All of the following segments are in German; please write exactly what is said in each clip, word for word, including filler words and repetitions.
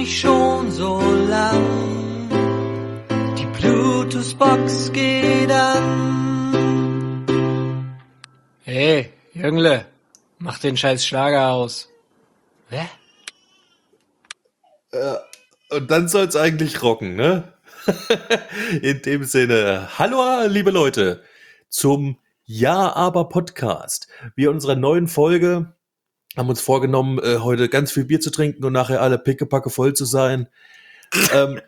ich schon so lang. Die Bluetooth-Box geht an. Hey, Jüngle, mach den scheiß Schlager aus. Hä? Äh, und dann soll's eigentlich rocken, ne? In dem Sinne, hallo liebe Leute zum Ja, aber Podcast. Wir in unserer neuen Folge haben uns vorgenommen, äh, heute ganz viel Bier zu trinken und nachher alle pickepacke voll zu sein. ähm,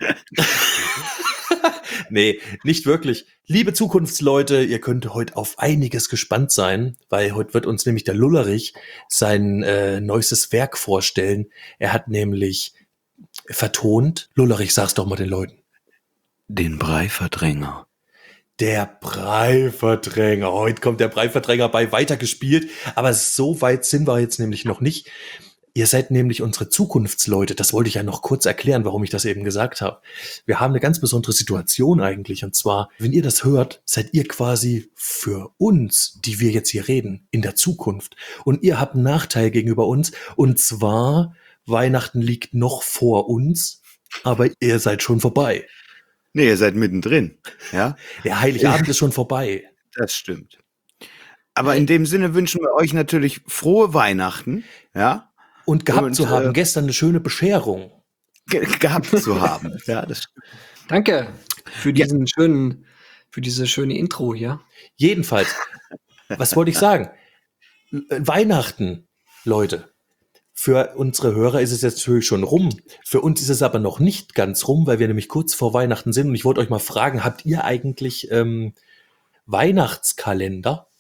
nee, nicht wirklich. Liebe Zukunftsleute, ihr könnt heute auf einiges gespannt sein, weil heute wird uns nämlich der Lullerich sein äh, neuestes Werk vorstellen. Er hat nämlich vertont, Lullerich, sag's doch mal den Leuten. Den Breiverdränger. Der Breiverdränger. Heute kommt der Breiverdränger bei weitergespielt. Aber so weit sind wir jetzt nämlich noch nicht. Ihr seid nämlich unsere Zukunftsleute. Das wollte ich ja noch kurz erklären, warum ich das eben gesagt habe. Wir haben eine ganz besondere Situation eigentlich. Und zwar, wenn ihr das hört, seid ihr quasi für uns, die wir jetzt hier reden, in der Zukunft. Und ihr habt einen Nachteil gegenüber uns. Und zwar, Weihnachten liegt noch vor uns, aber ihr seid schon vorbei. Nee, ihr seid mittendrin, ja? Der Heiligabend ist schon vorbei. Das stimmt. Aber in dem Sinne wünschen wir euch natürlich frohe Weihnachten, ja? Und gehabt Und, zu haben, äh, gestern eine schöne Bescherung. Ge- gehabt zu haben. Ja, das stimmt. Danke für diesen schönen, für diese schöne Intro hier. Jedenfalls, was wollte ich sagen? Weihnachten, Leute. Für unsere Hörer ist es jetzt natürlich schon rum. Für uns ist es aber noch nicht ganz rum, weil wir nämlich kurz vor Weihnachten sind. Und ich wollte euch mal fragen, habt ihr eigentlich ähm, Weihnachtskalender?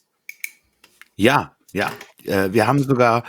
Ja, ja. Äh, wir haben sogar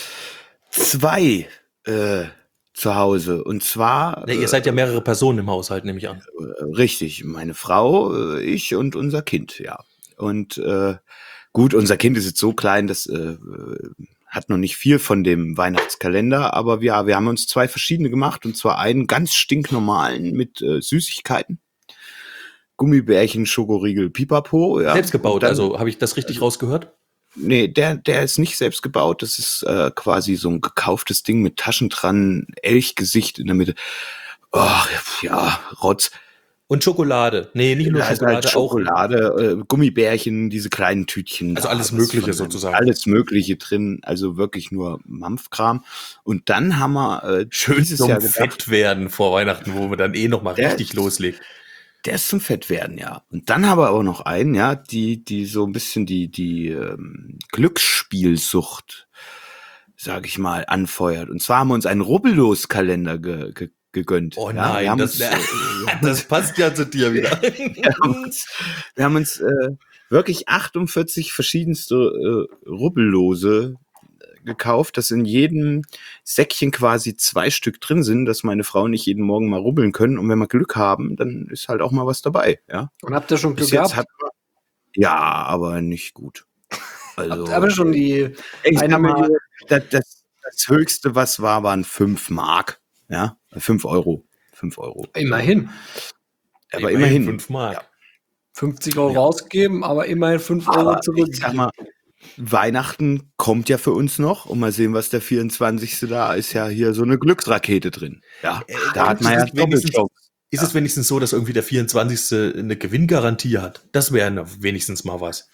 zwei äh, zu Hause. Und zwar. Ne, ihr seid ja mehrere Personen im Haushalt, nehme ich an. Äh, richtig, meine Frau, äh, ich und unser Kind, ja. Und äh, gut, unser Kind ist jetzt so klein, dass äh, hat noch nicht viel von dem Weihnachtskalender, aber ja, wir haben uns zwei verschiedene gemacht, und zwar einen ganz stinknormalen mit äh, Süßigkeiten, Gummibärchen, Schokoriegel, Pipapo. Ja. Selbst gebaut, Dann, also habe ich das richtig rausgehört? Nee, der, der ist nicht selbst gebaut, das ist äh, quasi so ein gekauftes Ding mit Taschen dran, Elchgesicht in der Mitte. Oh, ja, Rotz. Und Schokolade. Nee, nicht nur Da ist Schokolade, halt Schokolade, auch. äh, Gummibärchen, diese kleinen Tütchen. Also da, alles was Mögliche von- sozusagen. Alles Mögliche drin, also wirklich nur Mampfkram. Und dann haben wir äh, Schön dieses zum Jahr gedacht, Fett werden vor Weihnachten, wo man dann eh noch mal Der- richtig loslegt. der ist zum Fettwerden, ja. Und dann haben wir aber noch einen, ja, die, die so ein bisschen die, die ähm, Glücksspielsucht, sag ich mal, anfeuert. Und zwar haben wir uns einen Rubbellos-Kalender ge, ge, gegönnt. Oh ja, nein, wir haben das, uns, äh, das passt ja zu dir wieder. wir haben uns, wir haben uns äh, wirklich achtundvierzig verschiedenste äh, Rubbellose äh, gekauft, dass in jedem Säckchen quasi zwei Stück drin sind, dass meine Frau nicht jeden Morgen mal rubbeln können. Und wenn wir Glück haben, dann ist halt auch mal was dabei. Ja, Und habt ihr schon Glück bis jetzt gehabt? hat man, ja, aber nicht gut. Also, Habt ihr aber schon die ich eine sag mal, Million- das, das, das höchste, was war, waren fünf Mark. Ja, fünf Euro. Fünf Euro. immerhin Aber immerhin. fünf Mark. Ja. fünfzig Euro Ja. ausgeben, aber immerhin fünf Euro Aber zurück. ich sag mal, Weihnachten kommt ja für uns noch, und mal sehen, was der vierundzwanzigste da ist, ja hier so eine Glücksrakete drin. Ja, Äh, da hat man ja ist es wenigstens- Doppelchance. Ist es wenigstens so, dass irgendwie der vierundzwanzigste eine Gewinngarantie hat? Das wäre ne- wenigstens mal was.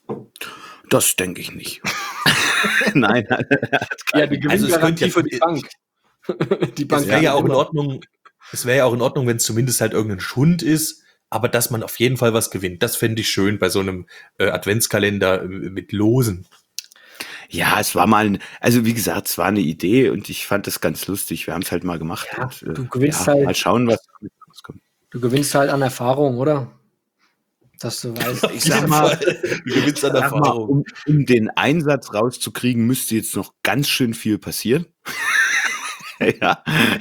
Das denke ich nicht. Nein, nein, Ja, die Also es Gewinngarantie könnte ja- für die Bank. Die Bank Es wäre ja kann auch in immer- Ordnung, es wäre ja auch in Ordnung, wenn es zumindest halt irgendein Schund ist, aber dass man auf jeden Fall was gewinnt. Das fände ich schön bei so einem äh, Adventskalender äh, mit Losen. ja, es war mal, ein, also wie gesagt, es war eine Idee, und ich fand das ganz lustig. Wir haben es halt mal gemacht. Ja, und, äh, du gewinnst ja, halt- mal schauen, was damit rauskommt. Du gewinnst halt an Erfahrung, oder? Dass du weißt, Ich sag mal, du gewinnst an Sag mal, Erfahrung. um, um den Einsatz rauszukriegen, müsste jetzt noch ganz schön viel passieren. ja.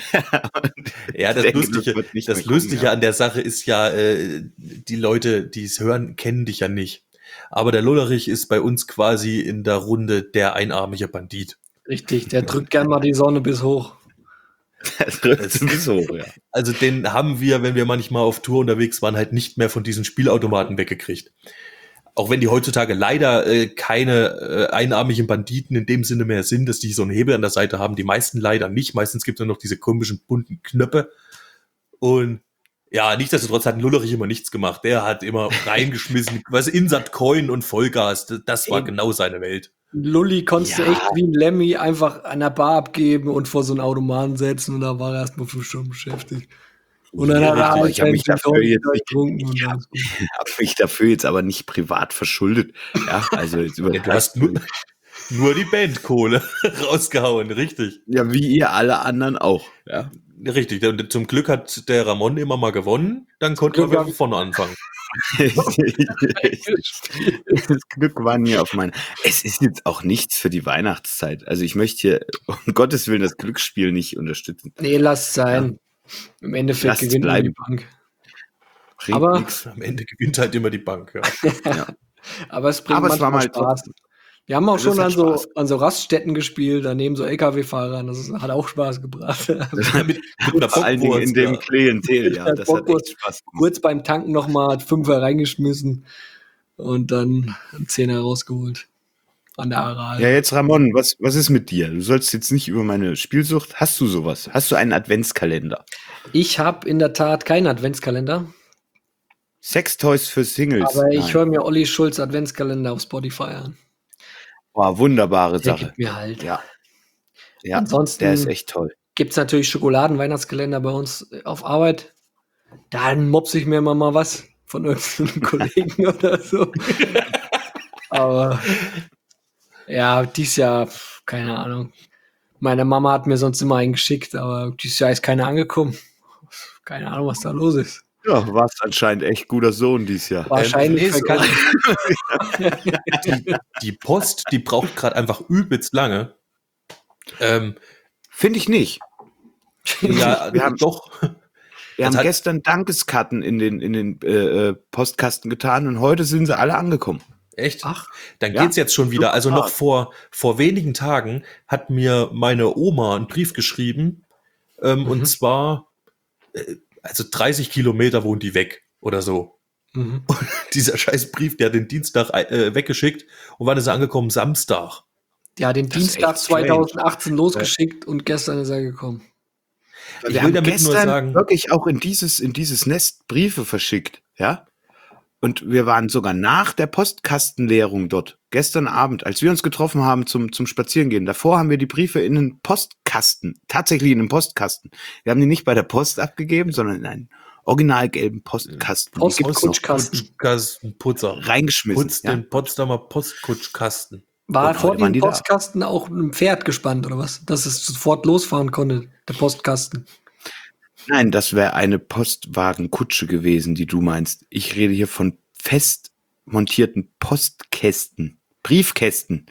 Ja, das denke, Lustige, das wird nicht das mehr kommen, Lustige ja. an der Sache ist ja, äh, die Leute, die es hören, kennen dich ja nicht. Aber der Lullerich ist bei uns quasi in der Runde der einarmige Bandit. richtig, der drückt gern mal die Sonne bis hoch. Das trifft sowieso, ja. Also den haben wir, wenn wir manchmal auf Tour unterwegs waren, halt nicht mehr von diesen Spielautomaten weggekriegt. Auch wenn die heutzutage leider äh, keine äh, einarmigen Banditen in dem Sinne mehr sind, dass die so einen Hebel an der Seite haben. Die meisten leider nicht. Meistens gibt es nur noch diese komischen bunten Knöpfe. Und ja, nichtsdestotrotz hat ein Lullerich immer nichts gemacht. Der hat immer reingeschmissen, was Insert Coin und Vollgas. Das, das war genau seine Welt. Lulli konntest Ja. du echt wie ein Lemmy einfach an der Bar abgeben und vor so einen Automaten setzen und da war er erstmal fünf Stunden beschäftigt. Und dann Ja, hat er aber abends ich hab mich seinen dafür Gin jetzt Tonic nicht- getrunken und ich dann ist gut. habe mich dafür jetzt aber nicht privat verschuldet. Ja, also jetzt über Ja, du hast nur, nur die Bandkohle rausgehauen, richtig. ja, wie ihr alle anderen auch. Ja. Richtig. Und zum Glück hat der Ramon immer mal gewonnen. Dann konnten Glück wir hab von ich- vorne anfangen. Das Glück war mir auf mein. Es ist jetzt auch nichts für die Weihnachtszeit. Also ich möchte hier um Gottes Willen das Glücksspiel nicht unterstützen. Nee, lass es sein. Im Endeffekt Lass es gewinnt man die bleiben. Bank. Bringt Aber- nix. Am Ende gewinnt halt immer die Bank. Ja. Aber es bringt Aber es war manchmal mal Spaß. Wir haben auch Also es schon an hat so, Spaß. an so Raststätten gespielt, daneben so L K W-Fahrern. Das ist, hat auch Spaß gebracht. mit, mit einer Vor allen Dingen in Bockwurst, dem ja. Klientel, ja. Der Das hat Bockwurst. echt Spaß gemacht. Kurz beim Tanken nochmal Fünfer reingeschmissen und dann einen Zehner rausgeholt. An der Aral. Ja, jetzt Ramon, was, was ist mit dir? Du sollst jetzt nicht über meine Spielsucht. Hast du sowas? Hast du einen Adventskalender? Ich habe in der Tat keinen Adventskalender, Sextoys für Singles. aber ich Nein. höre mir Olli Schulz Adventskalender auf Spotify an. Boah, wunderbare Der Sache. gibt mir halt. Ja. Ja, Ansonsten- der ist echt toll. Gibt es natürlich Schokoladen-Weihnachtskalender bei uns auf Arbeit. Dann mopse ich mir immer mal was von irgendeinem Kollegen oder so. Aber ja, dieses Jahr, pf, keine Ahnung. Meine Mama hat mir sonst immer einen geschickt, aber dieses Jahr ist keiner angekommen. Keine Ahnung, was da los ist. Ja, warst anscheinend echt guter Sohn dieses Jahr. Wahrscheinlich nee, so- verkannt. Die Post, die braucht gerade einfach übelst lange. Ähm, Finde ich nicht. ja, Wir haben- doch. Wir Das haben hat- gestern Dankeskarten in den, in den äh, äh, Postkasten getan und heute sind sie alle angekommen. Echt? Ach, Dann Ja. geht's jetzt schon wieder. Also Super. noch vor, vor wenigen Tagen hat mir meine Oma einen Brief geschrieben. Ähm, Mhm. Und zwar, äh, also dreißig Kilometer wohnt die weg oder so. mhm. Dieser scheiß Brief, der hat den Dienstag äh, weggeschickt. Und wann ist er angekommen? Samstag. Ja, den Das ist Dienstag echt strange. zweitausendachtzehn losgeschickt und gestern ist er gekommen. Ich Wir will haben damit nur gestern sagen- wirklich auch in dieses, in dieses Nest Briefe verschickt, ja. Und wir waren sogar nach der Postkastenleerung dort, gestern Abend, als wir uns getroffen haben zum, zum Spazierengehen. Davor haben wir die Briefe in den Postkasten, tatsächlich in den Postkasten. Wir haben die nicht bei der Post abgegeben, sondern in einen original gelben Postkasten. Post- Die gibt's noch. Kutschkasten. Putschkasten, Putzer. Reingeschmissen. Putz Ja. den Potsdamer Postkutschkasten. War Und vor heute waren dem die da. Postkasten auch ein Pferd gespannt oder was? Dass es sofort losfahren konnte, der Postkasten. Nein, das wäre eine Postwagenkutsche gewesen, die du meinst. Ich rede hier von fest montierten Postkästen, Briefkästen.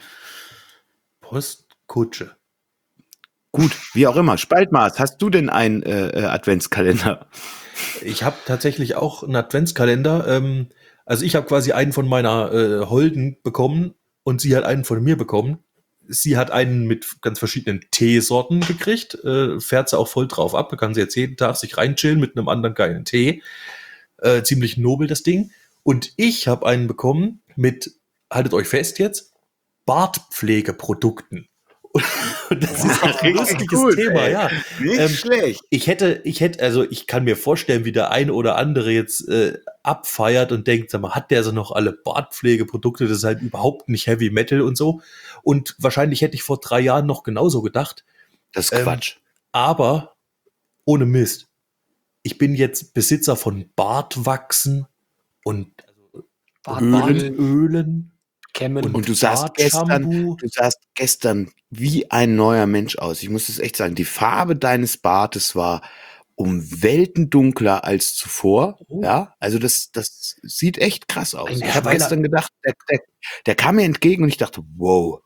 Postkutsche. Gut, wie auch immer. Spaltmaß, hast du denn einen äh, äh, Adventskalender? Ich habe tatsächlich auch einen Adventskalender. Ähm, also ich habe quasi einen von meiner äh, Holden bekommen und sie hat einen von mir bekommen. Sie hat einen mit ganz verschiedenen Teesorten gekriegt. Äh, fährt sie auch voll drauf ab. Da kann sie jetzt jeden Tag sich reinchillen mit einem anderen geilen Tee. Äh, ziemlich nobel das Ding. Und ich habe einen bekommen mit, haltet euch fest jetzt, Bartpflegeprodukten. Und das ist auch ein richtig lustiges gut, Thema, ey. ja. Nicht Ähm, schlecht. Ich hätte, ich hätte, also ich kann mir vorstellen, wie der eine oder andere jetzt äh, abfeiert und denkt, sag mal, hat der so noch alle Bartpflegeprodukte? Das ist halt überhaupt nicht Heavy Metal und so. Und wahrscheinlich hätte ich vor drei Jahren noch genauso gedacht. Das ist ähm, Quatsch. Aber ohne Mist. Ich bin jetzt Besitzer von Bartwachsen und Bartwachsen, Ölen Kämmen. und, Und du sahst gestern, Bartshampoo. du sahst gestern wie ein neuer Mensch aus. Ich muss es echt sagen. Die Farbe deines Bartes war um Welten dunkler als zuvor. Oh. Ja, also das, das sieht echt krass aus. Ein Ich habe Schweiler- gestern gedacht, der, der, der kam mir entgegen und ich dachte, wow.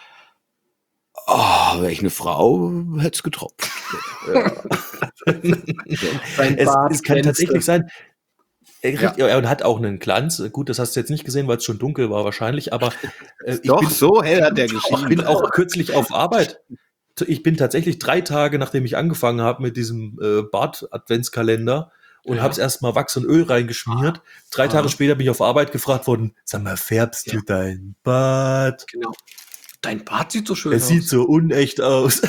Oh, wäre ich eine Frau, hätte es getropft. Sein Es, Bart es kann glänzte. tatsächlich sein. Er, Ja. kriegt- er hat auch einen Glanz. Gut, das hast du jetzt nicht gesehen, weil es schon dunkel war wahrscheinlich, aber äh, ich, Doch, bin, so hell hat der ich geschienen. bin auch kürzlich auf Arbeit. Ich bin tatsächlich drei Tage, nachdem ich angefangen habe mit diesem äh, Bart-Adventskalender und Ja. habe es erstmal Wachs und Öl reingeschmiert. Drei Ah. Tage später bin ich auf Arbeit gefragt worden, sag mal, färbst Ja. du dein Bart? Genau. Dein Bart sieht so schön Es aus. sieht so unecht aus.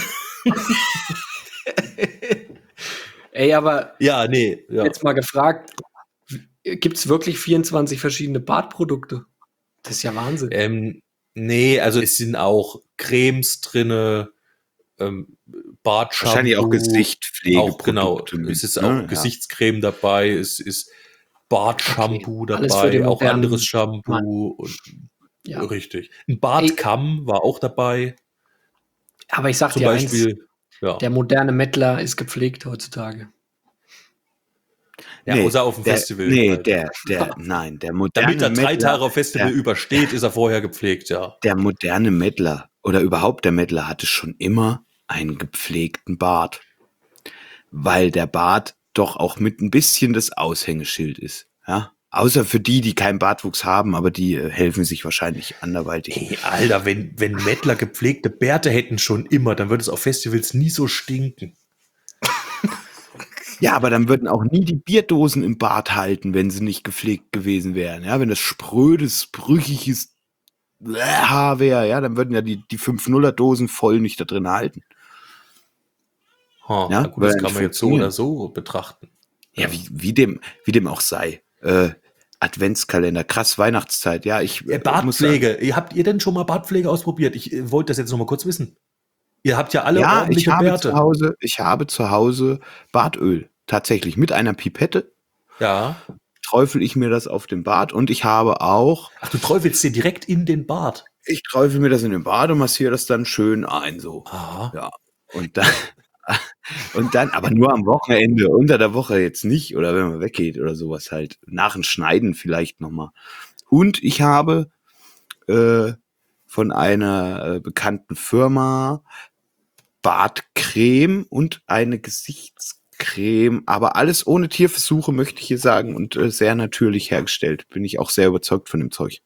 Ey, aber ja, nee. Ja. jetzt mal gefragt, gibt es wirklich vierundzwanzig verschiedene Bartprodukte? Das ist ja Wahnsinn. Ähm, nee, also es sind auch Cremes drinne, ähm, Bartshampoo. Wahrscheinlich auch Gesichtspflege. Auch, genau. Es ist auch Gesichtscreme dabei, es ist Bartshampoo Okay. Alles für dabei, den auch modernen anderes Shampoo. Und, Ja. Richtig. Ein Bartkamm war auch dabei. Aber ich sag Zum dir eins, Beispiel, ja. der moderne Mettler ist gepflegt heutzutage. ja, nee, außer auf dem der, Festival. Nee, halt. der, der, nein, der moderne Damit er drei Mettler, Tage auf Festival der, übersteht, ist er vorher gepflegt, ja. der moderne Mettler oder überhaupt der Mettler hatte schon immer einen gepflegten Bart. Weil der Bart doch auch mit ein bisschen das Aushängeschild ist. Ja? Außer für die, die keinen Bartwuchs haben, aber die äh, helfen sich wahrscheinlich anderweitig. Hey, Alter, wenn, wenn Mettler gepflegte Bärte hätten schon immer, dann würde es auf Festivals nie so stinken. Ja, aber dann würden auch nie die Bierdosen im Bart halten, wenn sie nicht gepflegt gewesen wären. Ja, wenn das sprödes, brüchiges Haar wäre, ja, dann würden ja die, die fünf Nuller Dosen voll nicht da drin halten. Ha, Ja, na gut, das weil kann man jetzt so funktionieren. oder so betrachten. Ja, wie, wie dem, wie dem auch sei. Äh, Adventskalender, krass Weihnachtszeit. Ja, ich Äh, äh, muss Bartpflege. Ihr habt ihr denn schon mal Bartpflege ausprobiert? Ich äh, wollte das jetzt noch mal kurz wissen. Ihr habt ja alle sagen, ja, ich ordentliche habe Bärte. zu Hause, ich habe zu Hause Bartöl. Tatsächlich mit einer Pipette Ja. träufel ich mir das auf den Bart und ich habe auch, Ach, du träufelst dir direkt in den Bart. ich träufel mir das in den Bart und massiere das dann schön ein, so. Aha. Ja. Und dann, und dann, aber nur am Wochenende, unter der Woche jetzt nicht, oder wenn man weggeht oder sowas halt. Nach dem Schneiden vielleicht nochmal. Und ich habe äh, von einer äh, bekannten Firma Bartcreme und eine Gesichtscreme, aber alles ohne Tierversuche, möchte ich hier sagen, und äh, sehr natürlich hergestellt. Bin ich auch sehr überzeugt von dem Zeug.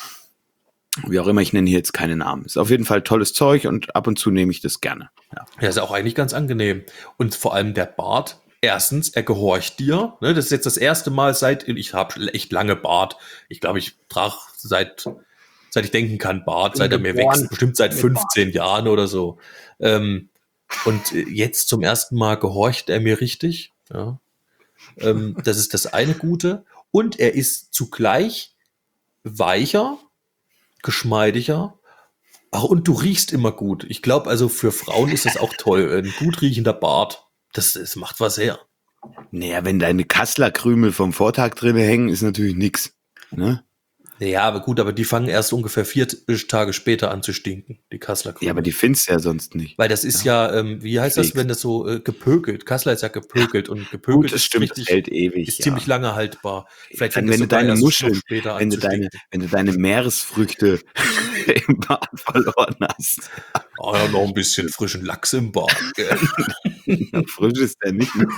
Wie auch immer, ich nenne hier jetzt keine Namen. Ist auf jeden Fall tolles Zeug und ab und zu nehme ich das gerne. Ja. Ja, ist auch eigentlich ganz angenehm. Und vor allem der Bart. Erstens, er gehorcht dir. Ne, das ist jetzt das erste Mal seit, ich habe echt lange Bart. Ich glaube, ich trage seit, seit ich denken kann Bart, seit er mir Geboren wächst. Bestimmt seit mit fünfzehn Jahren oder so. Ähm, und äh, jetzt zum ersten Mal gehorcht er mir richtig. Ja. Ähm, das ist das eine Gute. Und er ist zugleich weicher, geschmeidiger. Ach, und du riechst immer gut. Ich glaube, also für Frauen ist das auch toll. Ein gut riechender Bart, das, das macht was her. Naja, wenn deine Kasslerkrümel vom Vortag drin hängen, ist natürlich nix. Ne? Ja, aber gut, aber die fangen erst ungefähr vier Tage später an zu stinken, die Kassler Krümel. Ja, aber die findest du ja sonst nicht. Weil das ist ja, ähm, wie heißt das, Pflegt. wenn das so äh, gepökelt? Kassler ist ja gepökelt und gepökelt Gut, das ist stimmt, richtig, das hält ewig. ist ja. ziemlich lange haltbar. Vielleicht Dann, fängt es wenn du sogar deine erst noch Muscheln, später an wenn du zu deine, stinken. wenn du deine Meeresfrüchte im Bad verloren hast. Oh, ja, noch ein bisschen frischen Lachs im Bart. gell? Dann frisch ist der nicht mehr.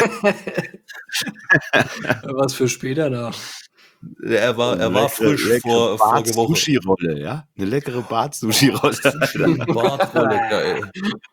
Was für später da. er war, er war Leckere- frisch leckere vor, vorige Woche. Bart-Sushi-Rolle, ja? Eine leckere Bart-Sushi-Rolle. Bartrolle, geil.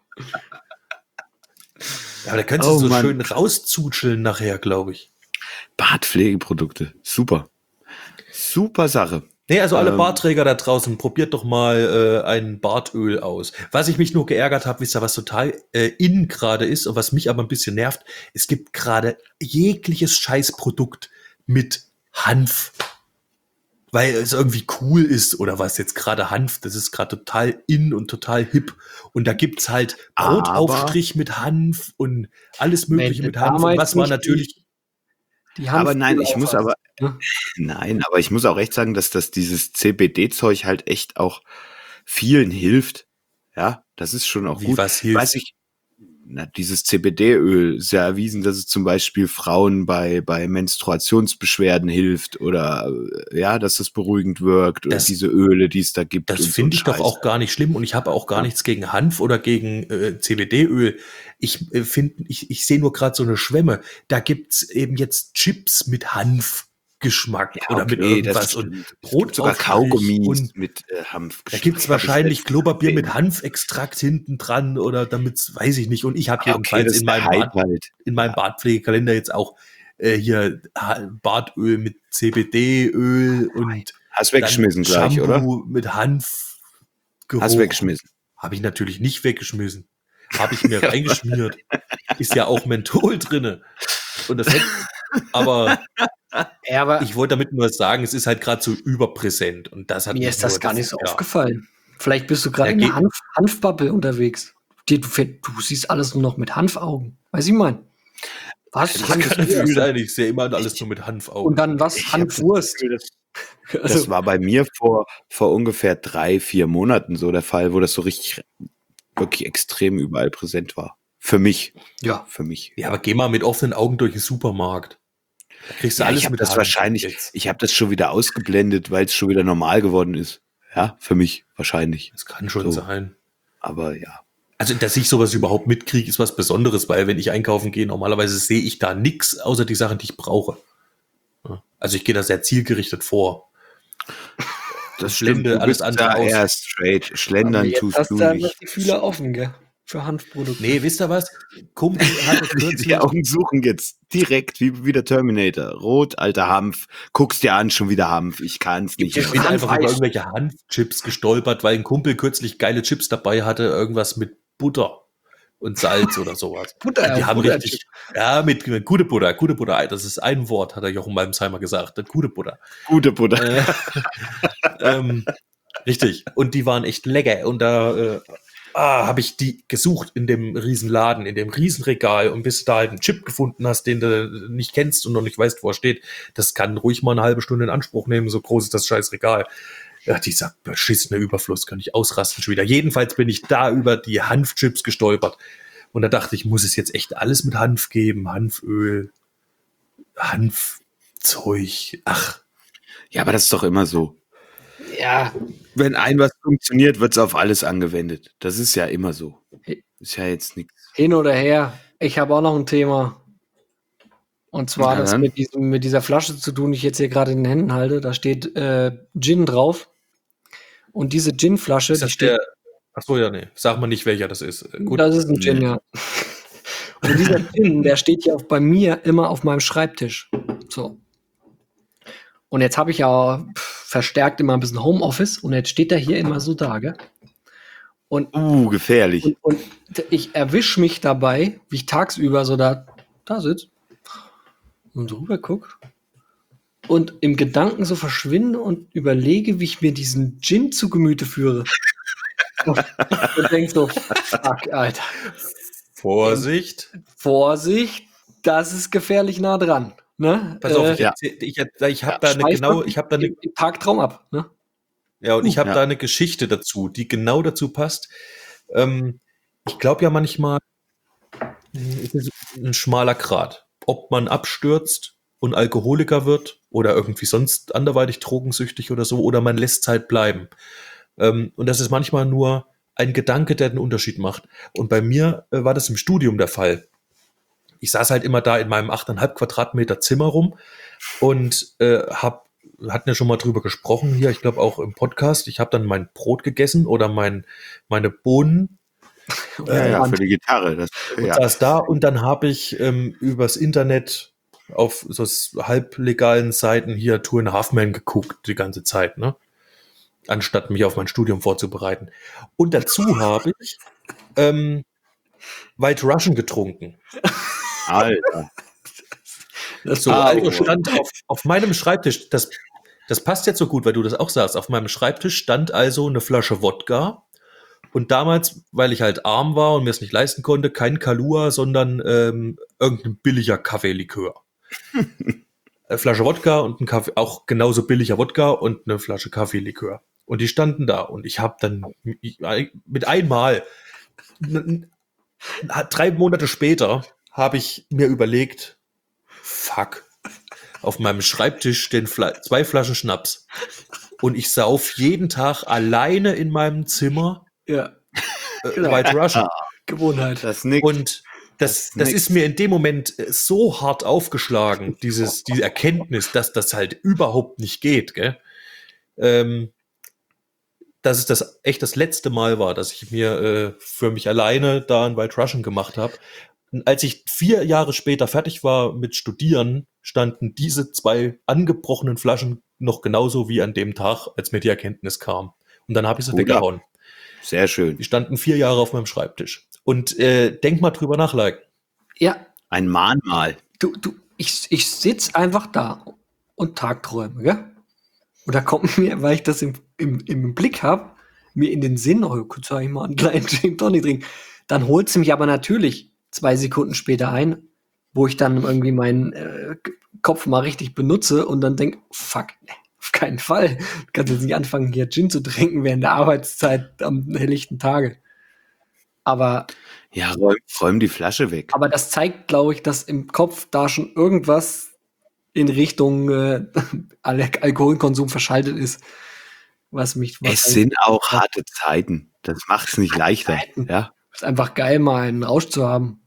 Ja, aber da könntest du Oh, so Mann. schön rauszutscheln nachher, glaube ich. Bartpflegeprodukte, super. Super Sache. Nee, also alle Ähm. Bartträger da draußen, probiert doch mal äh, ein Bartöl aus. Was ich mich nur geärgert habe, wisst ihr, was total äh, in gerade ist und was mich aber ein bisschen nervt, es gibt gerade jegliches Scheißprodukt mit Hanf. Weil es irgendwie cool ist oder was jetzt gerade Hanf, das ist gerade total in und total hip. Und da gibt's halt Brotaufstrich mit Hanf und alles mögliche Wenn mit Hanf. Und damals was war nicht natürlich... Die Aber nein, ich muss aber, Ne? nein, aber ich muss auch echt sagen, dass das dieses C B D-Zeug halt echt auch vielen hilft. Ja, das ist schon auch Wie gut. was hilft? Weiß ich, na, dieses C B D-Öl ist ja erwiesen, dass es zum Beispiel Frauen bei, bei Menstruationsbeschwerden hilft oder, äh, ja, dass das beruhigend wirkt oder Das- diese Öle, die es da gibt. Das und so finde ein ich doch Scheiß. auch gar nicht schlimm und ich habe auch gar Ja. nichts gegen Hanf oder gegen äh, C B D-Öl. Ich äh, finde, ich, ich sehe nur gerade so eine Schwemme. Da gibt's eben jetzt Chips mit Hanfgeschmack Ja, oder mit okay, irgendwas das und stimmt. Es gibt sogar Brotaufstrich Kaugummis und mit äh, Hanf. da gibt's wahrscheinlich Klopapier mit Hanfextrakt hinten dran oder damit's, weiß ich nicht. Und ich habe Okay, jedenfalls das in ist der meinem Hype Bad, halt. in meinem Bartpflegekalender jetzt auch äh, hier Ha- Bartöl mit C B D-Öl und Hast weggeschmissen dann gleich, Shampoo oder? mit Hanfgeruch. Hast weggeschmissen. Habe ich natürlich nicht weggeschmissen. Habe ich mir reingeschmiert. Ist ja auch Menthol drinne. Und das hätte, aber Ja, aber ich wollte damit nur sagen, es ist halt gerade so überpräsent. Und das hat mir mich ist das nur- gar nicht so ja. aufgefallen. Vielleicht bist du gerade Ja, in der geht- Hanf Hanfbubble unterwegs. Die, du, du siehst alles nur noch mit Hanfaugen. Weiß ich mein. Was? Das Hanf kann natürlich sein. Ich sehe immer alles nur mit Hanfaugen. und dann was? Ich hab das Hanfwurst. Gefühl, Das, Also, das war bei mir vor, vor ungefähr drei, vier Monaten so der Fall, wo das so richtig, wirklich extrem überall präsent war. Für mich. ja. Für mich. Ja, aber geh mal mit offenen Augen durch den Supermarkt. Da kriegst du Ja, alles ich habe mit das Hand wahrscheinlich, jetzt. ich habe das schon wieder ausgeblendet, weil es schon wieder normal geworden ist. Ja, für mich wahrscheinlich. Das kann schon So. sein. Aber ja. Also, dass ich sowas überhaupt mitkriege, ist was Besonderes, weil wenn ich einkaufen gehe, normalerweise sehe ich da nichts, außer die Sachen, die ich brauche. Ja. Also ich gehe da sehr zielgerichtet vor. Das blende stimmt. Du alles bist andere da aus. eher straight. Schlendern jetzt tust hast du du dann nicht. die Fühler offen, gell? Für Hanfprodukte. Nee, wisst ihr was? Kumpel hatte kürzlich, Die Augen suchen jetzt direkt wie, wie der Terminator. Rot, alter Hanf. Guckst dir an, schon wieder Hanf. Ich kann's nicht. Ich ich bin Hanf- einfach über Eis. irgendwelche Hanfchips gestolpert, weil ein Kumpel kürzlich geile Chips dabei hatte, irgendwas mit Butter und Salz oder sowas. Butter, Die haben Butter- richtig, ja, mit, mit gute Butter, gute Butter. Das ist ein Wort, hat der Jochen Malmsheimer gesagt. Gute Butter. Gute Butter. Äh, ähm, richtig. Und die waren echt lecker. Und da äh, ah, habe ich die gesucht in dem Riesenladen, in dem Riesenregal. Und bis du da halt einen Chip gefunden hast, den du nicht kennst und noch nicht weißt, wo er steht, das kann ruhig mal eine halbe Stunde in Anspruch nehmen. So groß ist das scheiß Regal. Ja, dieser beschissene Überfluss, kann ich ausrasten schon wieder. Jedenfalls bin ich da über die Hanfchips gestolpert. Und da dachte ich, muss es jetzt echt alles mit Hanf geben? Hanföl, Hanfzeug. Ach, Ja, aber das ist doch immer so. Ja, Wenn ein was funktioniert, wird's auf alles angewendet. Das ist ja immer so. Ist ja jetzt nichts. hin oder her. Ich habe auch noch ein Thema. Und zwar Na das dann. mit, diesem, mit dieser Flasche zu tun, die ich jetzt hier gerade in den Händen halte. Da steht äh, Gin drauf. Und diese Gin-Flasche, ist die das steht. der? Ach so, ja, nee. Sag mal nicht, welcher das ist. Äh, Gut. Das ist ein Gin, Nee. ja. Und dieser Gin, der steht ja auch bei mir immer auf meinem Schreibtisch. So. Und jetzt habe ich ja pff, verstärkt immer ein bisschen Homeoffice und jetzt steht er hier immer so da, gell? Und, Uh, gefährlich. und, und ich erwische mich dabei, wie ich tagsüber so da, da sitze und drüber gucke und im Gedanken so verschwinde und überlege, wie ich mir diesen Gin zu Gemüte führe. und und denk so, fuck, Alter. Vorsicht. Vorsicht, das ist gefährlich nah dran. Ne? Pass auf, Äh, ich, ja. erzähl- ich, ich habe Ja, da eine schmeißt genau, man ich habe da eine, im, im Tagtraum ab. Ne? ja, und ich habe Ja. da eine Geschichte dazu, die genau dazu passt. Ähm, ich glaube ja manchmal, es ist ein schmaler Grat, ob man abstürzt und Alkoholiker wird oder irgendwie sonst anderweitig drogensüchtig oder so, oder man lässt Zeit bleiben. Ähm, und das ist manchmal nur ein Gedanke, der den Unterschied macht. Und bei mir äh, war das im Studium der Fall. Ich saß halt immer da in meinem achteinhalb Quadratmeter Zimmer rum und äh, hab, hatten ja schon mal drüber gesprochen hier, ich glaube auch im Podcast. Ich habe dann mein Brot gegessen oder mein, meine Bohnen Ja, ja, Und- für die Gitarre. Das, und ja. saß da und dann habe ich ähm, übers Internet auf so s- halblegalen Seiten hier Two and a Half Men geguckt die ganze Zeit, ne? Anstatt mich auf mein Studium vorzubereiten. Und dazu habe ich ähm, White Russian getrunken. Alter. Das So, Ah, also oh. stand auf, auf meinem Schreibtisch, das, das passt jetzt so gut, weil du das auch sagst, auf meinem Schreibtisch stand also eine Flasche Wodka und damals, weil ich halt arm war und mir es nicht leisten konnte, kein Kahlua, sondern ähm, irgendein billiger Kaffeelikör. Eine Flasche Wodka und ein Kaffee, auch genauso billiger Wodka und eine Flasche Kaffeelikör. Und die standen da und ich habe dann ich, mit einmal, n- n- drei Monate später, habe ich mir überlegt, fuck, auf meinem Schreibtisch stehen Fla- zwei Flaschen Schnaps und ich sauf jeden Tag alleine in meinem Zimmer ja, äh, Genau. White Russian. Gewohnheit. Das nickt. Und das, Das das nix. ist mir in dem Moment äh, so hart aufgeschlagen, dieses, diese Erkenntnis, dass das halt überhaupt nicht geht, gell? Ähm, dass es das echt das letzte Mal war, dass ich mir äh, für mich alleine da ein White Russian gemacht habe. Und als ich vier Jahre später fertig war mit Studieren, standen diese zwei angebrochenen Flaschen noch genauso wie an dem Tag, als mir die Erkenntnis kam. Und dann habe ich sie Gut ab. weggehauen. Sehr schön. Die standen vier Jahre auf meinem Schreibtisch. Und äh, denk mal drüber nach, Like. Ja, Ein Mahnmal. du, du, ich, ich sitz einfach da und tagträume, gell? Und da kommt mir, weil ich das im, im, im Blick habe, mir in den Sinn, oh, kurz sag ich mal einen kleinen Gin Tonic trinken. Dann holt sie mich aber natürlich zwei Sekunden später ein, wo ich dann irgendwie meinen äh, Kopf mal richtig benutze und dann denke, fuck, nee, auf keinen Fall. Du kannst jetzt nicht anfangen, hier Gin zu trinken während der Arbeitszeit am helllichten Tage. Aber, Ja, räum, räum die Flasche weg. aber das zeigt, glaube ich, dass im Kopf da schon irgendwas in Richtung äh, Al Alkoholkonsum verschaltet ist, was mich Es sind auch harte Zeiten. Das macht es nicht leichter. Zeiten. Ja. ist einfach geil, mal einen Rausch zu haben.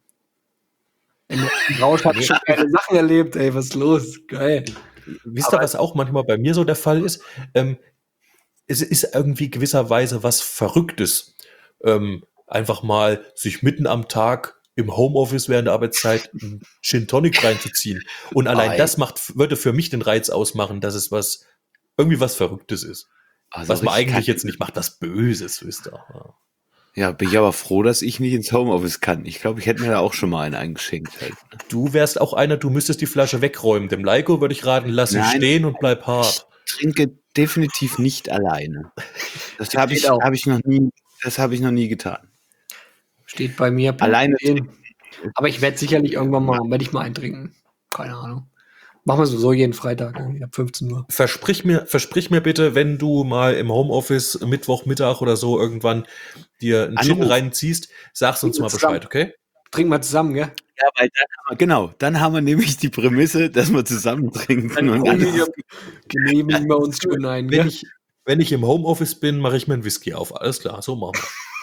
Im Rausch habe ich schon geile Sachen erlebt, ey, was ist los? Geil. Wisst ihr, was auch manchmal bei mir so der Fall ist? Ähm, es ist irgendwie gewisserweise was Verrücktes. Ähm, einfach mal sich mitten am Tag im Homeoffice während der Arbeitszeit einen Gin Tonic reinzuziehen. Und allein Ei. das macht, würde für mich den Reiz ausmachen, dass es was, irgendwie was Verrücktes ist. Also was man richtig eigentlich kacke. jetzt nicht macht, was Böses, wisst ihr. Ja. Ja, bin ich aber froh, dass ich nicht ins Homeoffice kann. Ich glaube, ich hätte mir da auch schon mal einen eingeschenkt. Halt. Du wärst auch einer, du müsstest die Flasche wegräumen. Dem Leiko würde ich raten, lass sie Nein. stehen und bleib hart. Ich trinke definitiv nicht alleine. Das habe ich, Geht auch. hab ich noch nie, das habe ich noch nie getan. Steht bei mir. Alleine stehen. Aber ich werde sicherlich irgendwann mal, werde ich mal eintrinken. Keine Ahnung. Machen wir so jeden Freitag, irgendwie ab fünfzehn Uhr. Versprich mir, versprich mir bitte, wenn du mal im Homeoffice Mittwochmittag oder so irgendwann dir einen Gin Anruf. reinziehst, sagst uns mal Bescheid, okay? Trinken wir zusammen, gell? Ja, weil dann haben wir, genau, dann haben wir nämlich die Prämisse, dass wir zusammen trinken. Und dann, genehmigen, genehmigen wir uns schon ein, Wenn gell? ich, wenn ich im Homeoffice bin, mache ich mir einen Whisky auf. Alles klar, so machen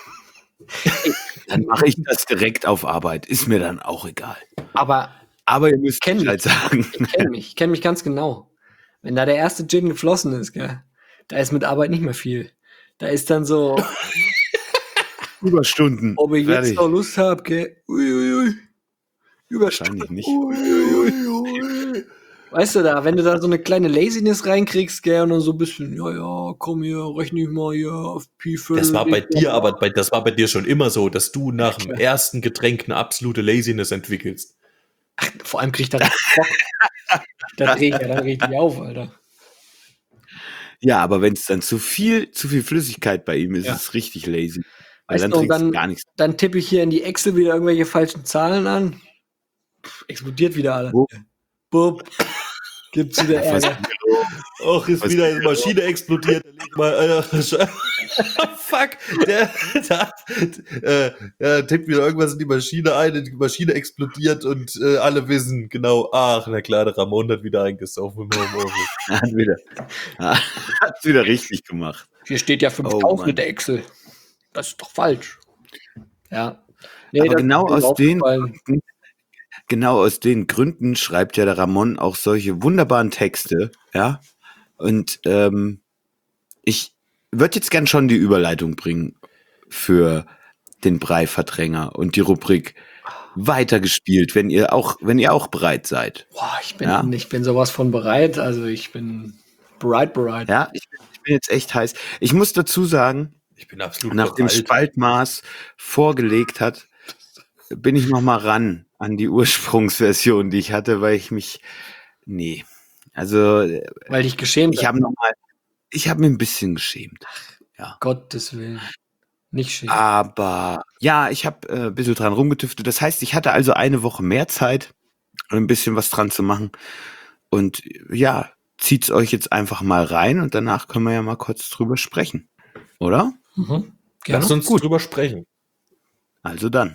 wir. dann mache ich das direkt auf Arbeit. Ist mir dann auch egal. Aber Aber ihr müsst Kenn halt sagen. ich kenne mich, ich kenne mich ganz genau. Wenn da der erste Gin geflossen ist, gell, da ist mit Arbeit nicht mehr viel. Da ist dann so, Überstunden. ob ich Fertig. jetzt noch Lust habe, gell, uiuiui, Überstunden. Wahrscheinlich nicht. Uiuiui. Weißt du da, wenn du da so eine kleine Laziness reinkriegst, gell, und dann so ein bisschen, ja, ja, komm hier, rechne ich mal hier auf Pi fünf. Das war bei dir, aber bei, das war bei dir schon immer so, dass du nach dem ersten Getränk eine absolute Laziness entwickelst. Vor allem kriegt er richtig Bock. Da drehe ich ja dann richtig auf, Alter. Ja, aber wenn es dann zu viel, zu viel Flüssigkeit bei ihm ist, Ja. ist es richtig lazy. Weil Weißt dann du, und trinkst du dann- gar nichts. Dann tippe ich hier in die Excel wieder irgendwelche falschen Zahlen an. Pff, explodiert wieder alles. Wo? Bup. Gibt's wieder Was- Ärger. Och, ist Was- wieder eine Maschine explodiert. Leg mal, Alter. Fuck, der, der äh, ja, tippt wieder irgendwas in die Maschine ein, die Maschine explodiert und äh, alle wissen genau, ach, na klar, der Ramon hat wieder eingesoffen im Homeoffice. Hat wieder, hat's wieder richtig gemacht. Hier steht ja Oh, fünftausend Mann. in der Excel. Das ist doch falsch. Ja. Nee, Aber das genau ist mir aus den, aufgefallen. genau aus den Gründen schreibt ja der Ramon auch solche wunderbaren Texte, ja. Und ähm, ich würde jetzt gern schon die Überleitung bringen für den Brei-Verdränger und die Rubrik weitergespielt, wenn ihr auch, wenn ihr auch bereit seid. Boah, ich bin, Ja. ich bin sowas von bereit. Also ich bin bereit, bereit. Ja, ich bin, ich bin jetzt echt heiß. Ich muss dazu sagen, Ich bin absolut nachdem bereit. Spaltmaß vorgelegt hat, bin ich noch mal ran an die Ursprungsversion, die ich hatte, weil ich mich, nee, also Weil ich geschämt ich habe noch mal, ich habe mir ein bisschen geschämt. Gottes Willen. Nicht schämen. Aber ja, ich habe äh, ein bisschen dran rumgetüftet. Das heißt, ich hatte also eine Woche mehr Zeit, ein bisschen was dran zu machen. Und ja, zieht's euch jetzt einfach mal rein und danach können wir ja mal kurz drüber sprechen. Oder? Mhm. Gerne. Lass uns Gut. drüber sprechen. Also dann.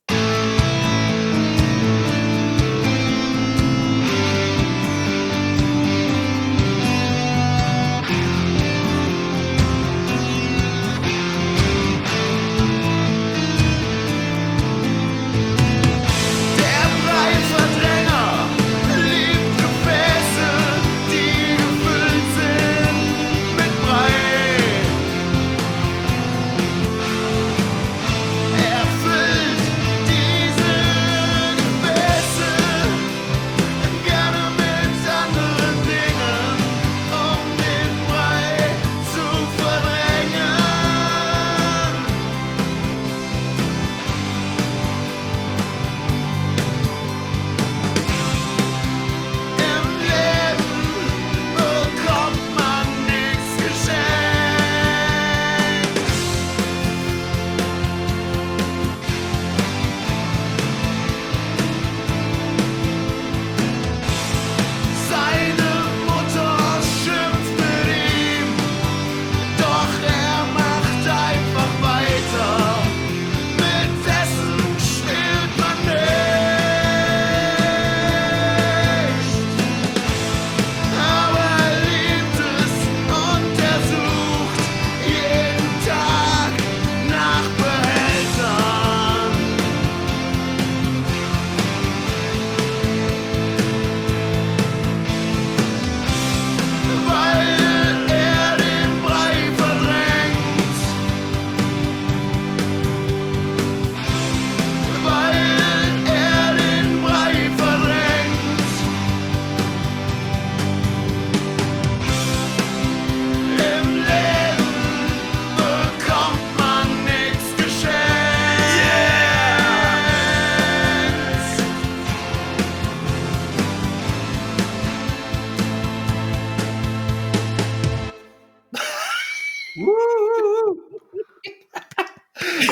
Der Preisverdränger liebt Gefäße, die gefüllt sind mit Brei. Er füllt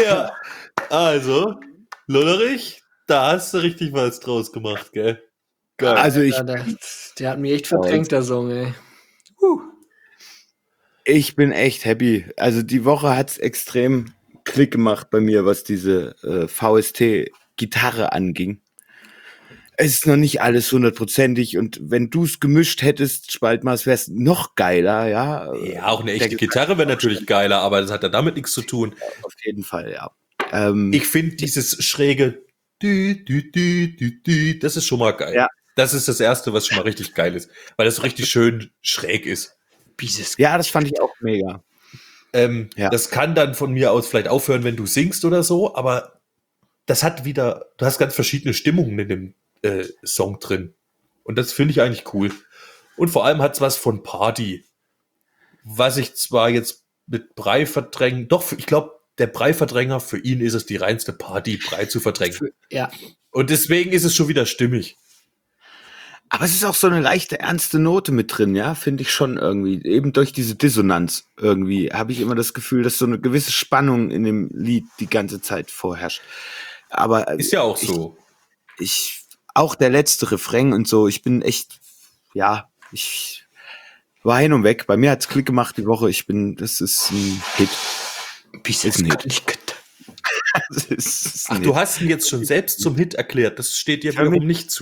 Ja, also, Lullerich, da hast du richtig was draus gemacht, gell? Geil. Also ich, Ja, der, der hat mich echt verdrängt, der Song, ey. Huh. ich bin echt happy. Also die Woche hat's extrem Klick gemacht bei mir, was diese äh, V S T-Gitarre anging. Es ist noch nicht alles hundertprozentig und wenn du es gemischt hättest, Spaltmaß, wäre es noch geiler, ja. Ja, auch eine Der echte Gesang Gitarre wäre natürlich geiler, aber das hat ja damit nichts zu tun. auf jeden Fall, ja. Ähm, Ich finde dieses schräge Dü, Dü, Dü, Dü, Dü, das ist schon mal geil. Ja. Das ist das Erste, was schon mal richtig geil ist, weil das so richtig schön schräg ist. ja, das fand ich auch mega. Ähm, Ja. Das kann dann von mir aus vielleicht aufhören, wenn du singst oder so, aber das hat wieder, du hast ganz verschiedene Stimmungen in dem äh, Song drin. Und das finde ich eigentlich cool. Und vor allem hat es was von Party. Was ich zwar jetzt mit Brei verdrängen, doch, ich glaube, der Breiverdränger, für ihn ist es die reinste Party, Brei zu verdrängen. Für, ja, Und deswegen ist es schon wieder stimmig. Aber es ist auch so eine leichte, ernste Note mit drin, ja, finde ich schon irgendwie. Eben durch diese Dissonanz irgendwie habe ich immer das Gefühl, dass so eine gewisse Spannung in dem Lied die ganze Zeit vorherrscht. Aber Ist ja auch so. ich, auch der letzte Refrain und so, ich bin echt, ja, ich war hin und weg. Bei mir hat's Klick gemacht die Woche. Ich bin, das ist ein Hit. Ist ein Hit. Das ist Ach, ein du Hit. hast ihn jetzt schon selbst zum Hit erklärt. Das steht dir Für mich- wiederum nicht zu.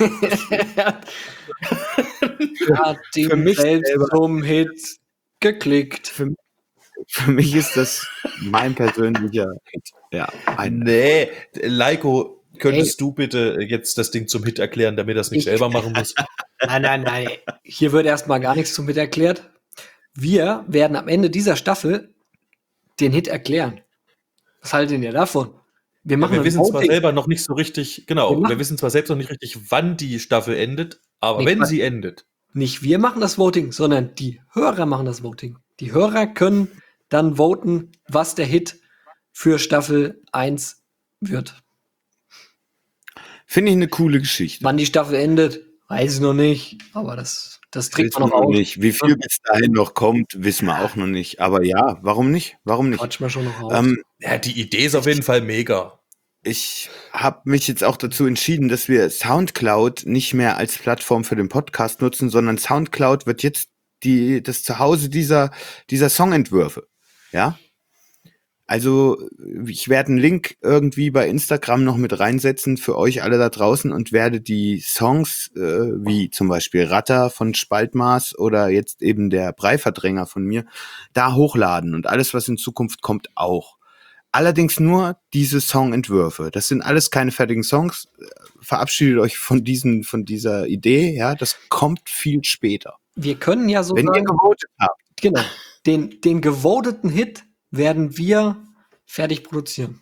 hat Für den mich selbst selber- zum Hit geklickt. Für, für mich ist das mein persönlicher Hit. Ja, ein, Nee, Leiko, könntest du bitte jetzt das Ding zum Hit erklären, damit er es nicht Ich- selber machen muss? Nein, nein, nein. Hier wird erstmal gar nichts zum Hit erklärt. Wir werden am Ende dieser Staffel den Hit erklären. Was haltet ihr davon? Wir machen Wir ein wissen zwar Voting. selber noch nicht so richtig, genau, Wir machen- wir wissen zwar selbst noch nicht richtig, wann die Staffel endet, aber Nee, wenn Quatsch. sie endet, Nicht wir machen das Voting, sondern die Hörer machen das Voting. Die Hörer können dann voten, was der Hit für Staffel eins wird. finde ich eine coole Geschichte. Wann die Staffel endet, weiß ich noch nicht. Aber das, das trägt Wissen man wir noch noch aus. nicht. Wie viel bis dahin noch kommt, wissen wir auch noch nicht. Aber ja, warum nicht? Warum nicht? Quatsch mal schon noch aus. Ähm, ja, die Idee ist auf jeden Fall mega. ich habe mich jetzt auch dazu entschieden, dass wir Soundcloud nicht mehr als Plattform für den Podcast nutzen, sondern Soundcloud wird jetzt die, das Zuhause dieser, dieser Songentwürfe. Ja? Also, ich werde einen Link irgendwie bei Instagram noch mit reinsetzen für euch alle da draußen und werde die Songs, äh, wie zum Beispiel Ratter von Spaltmaß oder jetzt eben der Breiverdränger von mir, da hochladen und alles, was in Zukunft kommt, auch. Allerdings nur diese Songentwürfe. Das sind alles keine fertigen Songs. Verabschiedet euch von diesen, von dieser Idee, ja. Das kommt viel später. Wir können ja so Wenn ihr sagen, gewotet habt. genau, den, den gewoteten Hit werden wir fertig produzieren.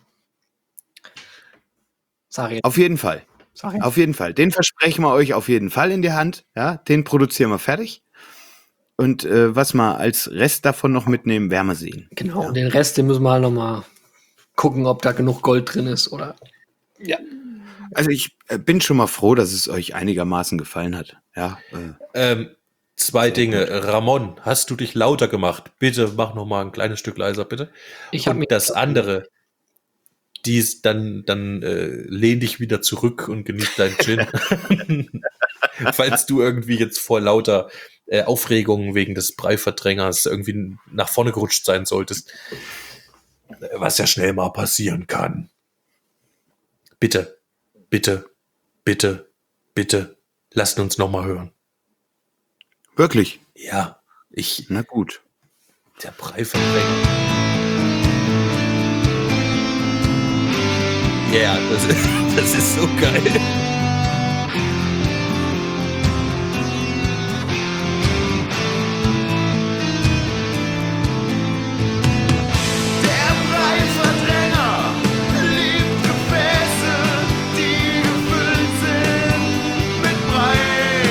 Sag ich jetzt. Auf jeden Fall. Sag ich. Auf jeden Fall. Den versprechen wir euch auf jeden Fall in die Hand. Ja, den produzieren wir fertig. Und äh, was wir als Rest davon noch mitnehmen, werden wir sehen. Genau, und den Rest, den müssen wir halt noch mal gucken, ob da genug Gold drin ist oder. Ja. Also ich äh, bin schon mal froh, dass es euch einigermaßen gefallen hat. Ja, äh, Ähm, zwei Dinge. Ramon, hast du dich lauter gemacht? Bitte mach noch mal ein kleines Stück leiser, bitte. Ich habe Und mir das andere, dies, dann, dann äh, lehn dich wieder zurück und genieß deinen Gin. Falls du irgendwie jetzt vor lauter äh, Aufregung wegen des Breiverdrängers irgendwie nach vorne gerutscht sein solltest, äh, was ja schnell mal passieren kann. Bitte, bitte, bitte, bitte, lasst uns noch mal hören. wirklich. Ja, ich, Na gut. der Breiverdränger. Ja, das, ist- das ist so geil. Der Breiverdränger liebt Gefäße, die gefüllt sind mit Brei.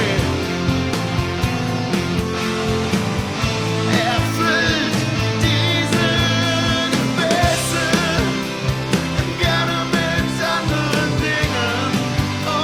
Er füllt diese Gefäße gerne mit anderen Dingen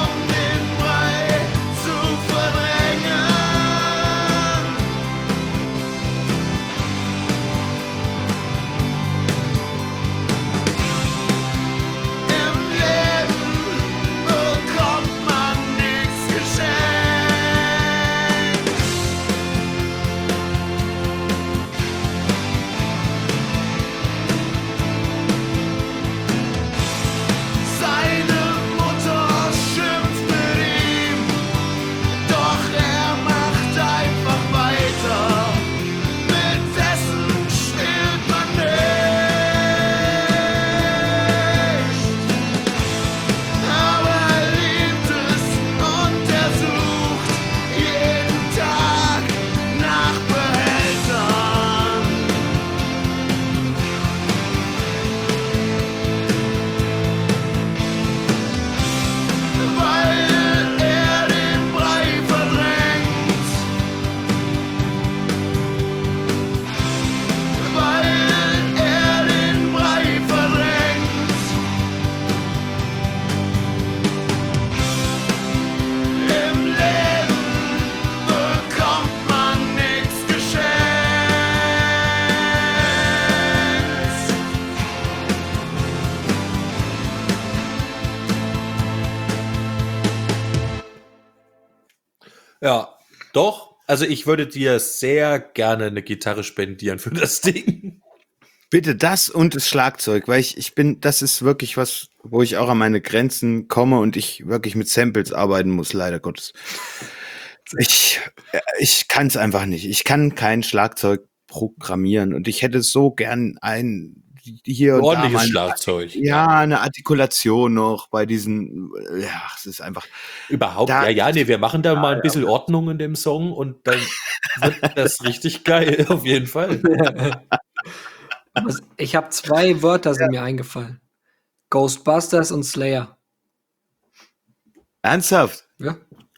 Ja, doch. Also ich würde dir sehr gerne eine Gitarre spendieren für das Ding. Bitte das und das Schlagzeug, weil ich, ich bin, das ist wirklich was, wo ich auch an meine Grenzen komme und ich wirklich mit Samples arbeiten muss, leider Gottes. Ich, ich kann es einfach nicht. Ich kann kein Schlagzeug programmieren und ich hätte so gern ein hier und da Ordentliches mal eine- Schlagzeug. Ja, eine Artikulation noch bei diesen, ja, es ist einfach, Überhaupt, Da- ja, ja, nee, wir machen da mal ein bisschen Ordnung in dem Song und dann wird das richtig geil, auf jeden Fall. Was- Ich habe zwei Wörter sind mir eingefallen. Ghostbusters und Slayer. ernsthaft. Ja.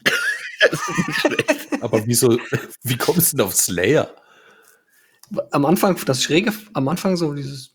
Aber wieso, wie kommst du denn auf Slayer? Am Anfang, das Schräge, am Anfang so dieses.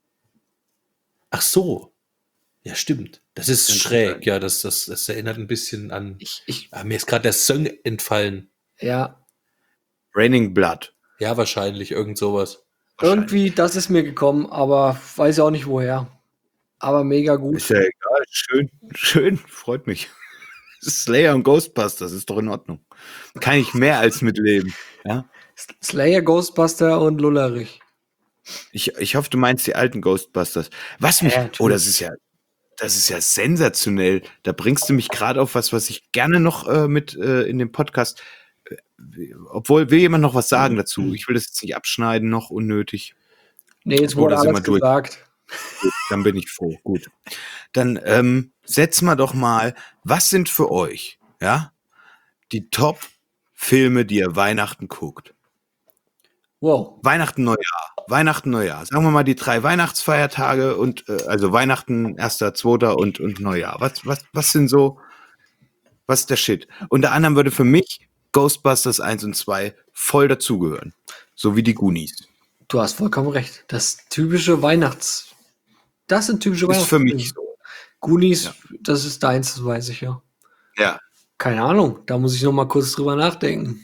Ach so. Ja, stimmt. Das ist schräg, ja, das, das, das erinnert ein bisschen an. Ich, ich, Ah, mir ist gerade der Song entfallen. ja, Raining Blood. Ja, wahrscheinlich, irgend sowas. irgendwie, das ist mir gekommen, aber weiß auch nicht woher. Aber mega gut. Ist ja egal, schön, schön, freut mich. Slayer und Ghostbusters ist doch in Ordnung. Kann ich mehr als mitleben. Ja? Slayer, Ghostbuster und Lullerich. Ich, ich hoffe, du meinst die alten Ghostbusters. Was mich, Ja, natürlich. oh, das ist ja, das ist ja sensationell. Da bringst du mich gerade auf was, was ich gerne noch äh, mit äh, in dem Podcast, äh, obwohl, will jemand noch was sagen dazu? Ich will das jetzt nicht abschneiden, noch unnötig. Nee, jetzt Oh, wurde da sind alles wir durch. gesagt. Dann bin ich froh. Gut. Dann ähm, setzen wir doch mal, was sind für euch, ja, die Top-Filme, die ihr Weihnachten guckt? Wow. Weihnachten, Neujahr. Weihnachten, Neujahr. Sagen wir mal die drei Weihnachtsfeiertage und äh, also Weihnachten, erster, zweiter und, und Neujahr. Was, was, was sind so, was ist der Shit? Unter anderem würde für mich Ghostbusters eins und zwei voll dazugehören. So wie die Goonies. Du hast vollkommen recht. Das typische Weihnachts. Das sind typische Ist für Weihnachtsfilme. mich so. Goonies, Ja. das ist deins, das weiß ich ja. Ja. Keine Ahnung, da muss ich noch mal kurz drüber nachdenken.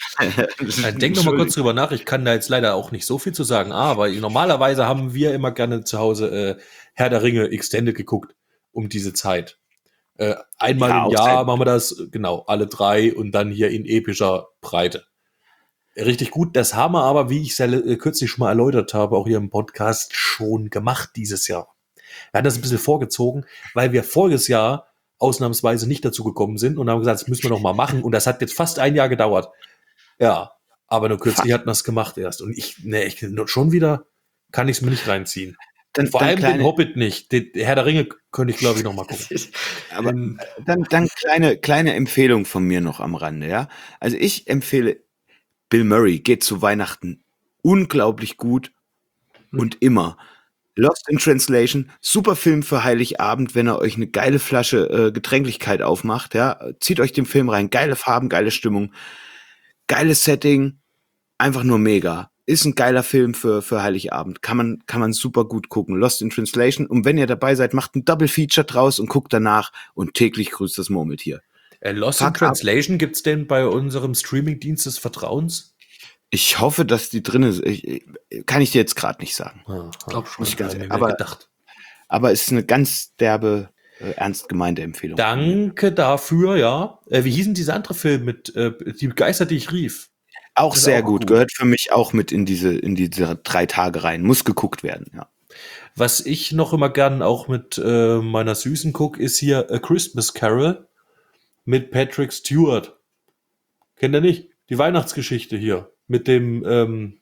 Äh, Denk noch mal kurz drüber nach. Ich kann da jetzt leider auch nicht so viel zu sagen. Aber normalerweise haben wir immer gerne zu Hause äh, Herr der Ringe Extended geguckt um diese Zeit. Äh, einmal Ja, im auch Jahr sehr- machen wir das, genau, alle drei und dann hier in epischer Breite. Richtig gut. Das haben wir aber, wie ich es ja äh, kürzlich schon mal erläutert habe, auch hier im Podcast schon gemacht dieses Jahr. Wir haben das ein bisschen vorgezogen, weil wir voriges Jahr ausnahmsweise nicht dazu gekommen sind und haben gesagt, das müssen wir noch mal machen. Und das hat jetzt fast ein Jahr gedauert. Ja, aber nur kürzlich hatten wir es gemacht erst. Und ich, ne, ich schon wieder kann ich es mir nicht reinziehen. Dann, Vor dann allem kleine, den Hobbit nicht. Den Herr der Ringe könnte ich, glaube ich, noch mal gucken. aber dann, dann kleine, kleine Empfehlung von mir noch am Rande, ja. Also ich empfehle Bill Murray, geht zu Weihnachten unglaublich gut und immer. Lost in Translation, super Film für Heiligabend, wenn ihr euch eine geile Flasche äh, Getränklichkeit aufmacht, ja. Zieht euch den Film rein, geile Farben, geile Stimmung, geiles Setting, einfach nur mega. Ist ein geiler Film für, für Heiligabend. Kann man, kann man super gut gucken. Lost in Translation. Und wenn ihr dabei seid, macht ein Double Feature draus und guckt danach und täglich grüßt das Murmeltier. Äh, Lost in Fuck up. Translation gibt's denn bei unserem Streaming-Dienst des Vertrauens? Ich hoffe, dass die drin ist. Ich, ich, kann ich dir jetzt gerade nicht sagen. Ah, glaub schon. hab ich Ganz mir ehrlich, aber- gedacht. Aber es ist eine ganz derbe, äh, ernst gemeinte Empfehlung. Danke dafür, ja. Äh, wie hießen diese andere Film mit äh, Die Geister, die ich rief? Auch Das ist sehr auch gut. gut. Gehört für mich auch mit in diese, in diese drei Tage rein. Muss geguckt werden, ja. Was ich noch immer gern auch mit äh, meiner Süßen guck, ist hier A Christmas Carol mit Patrick Stewart. Kennt ihr nicht? Die Weihnachtsgeschichte hier mit dem ähm,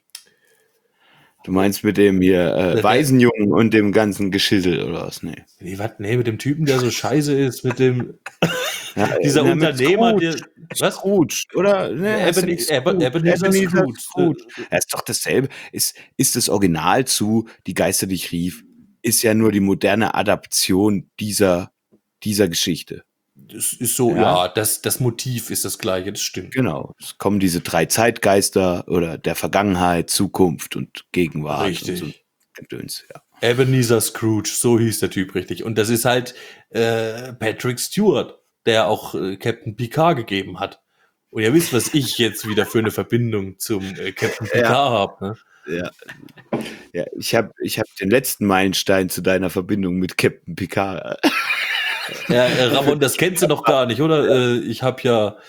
Du meinst mit dem hier äh, Der- Waisenjungen und dem ganzen Geschissel oder was? Nee. wie, wat, nee, mit dem Typen, der so scheiße ist, mit dem Ja, dieser na, mit Unternehmer, Scrooge. der was? Scrooge, oder? Ne, heißt er Eben, nicht Eben, Scrooge? Ebenezer Scrooge. Scrooge. Ja, ist doch dasselbe. Ist, ist das Original zu Die Geister, die ich rief, ist ja nur die moderne Adaption dieser, dieser Geschichte. Das ist so, Ja. ja, das, das Motiv ist das gleiche, das stimmt. Genau. Es kommen diese drei Zeitgeister oder der Vergangenheit, Zukunft und Gegenwart. Richtig. Und so Gedöns, ja. Ebenezer Scrooge, so hieß der Typ richtig. Und das ist halt äh, Patrick Stewart, der auch äh, Captain Picard gegeben hat. Und ihr wisst, was ich jetzt wieder für eine Verbindung zum äh, Captain Picard Ja. habe. Ne? Ja, ja ich habe ich hab den letzten Meilenstein zu deiner Verbindung mit Captain Picard. Ja, äh, Ramon, das kennst du noch gar nicht, oder? Äh, ich habe ja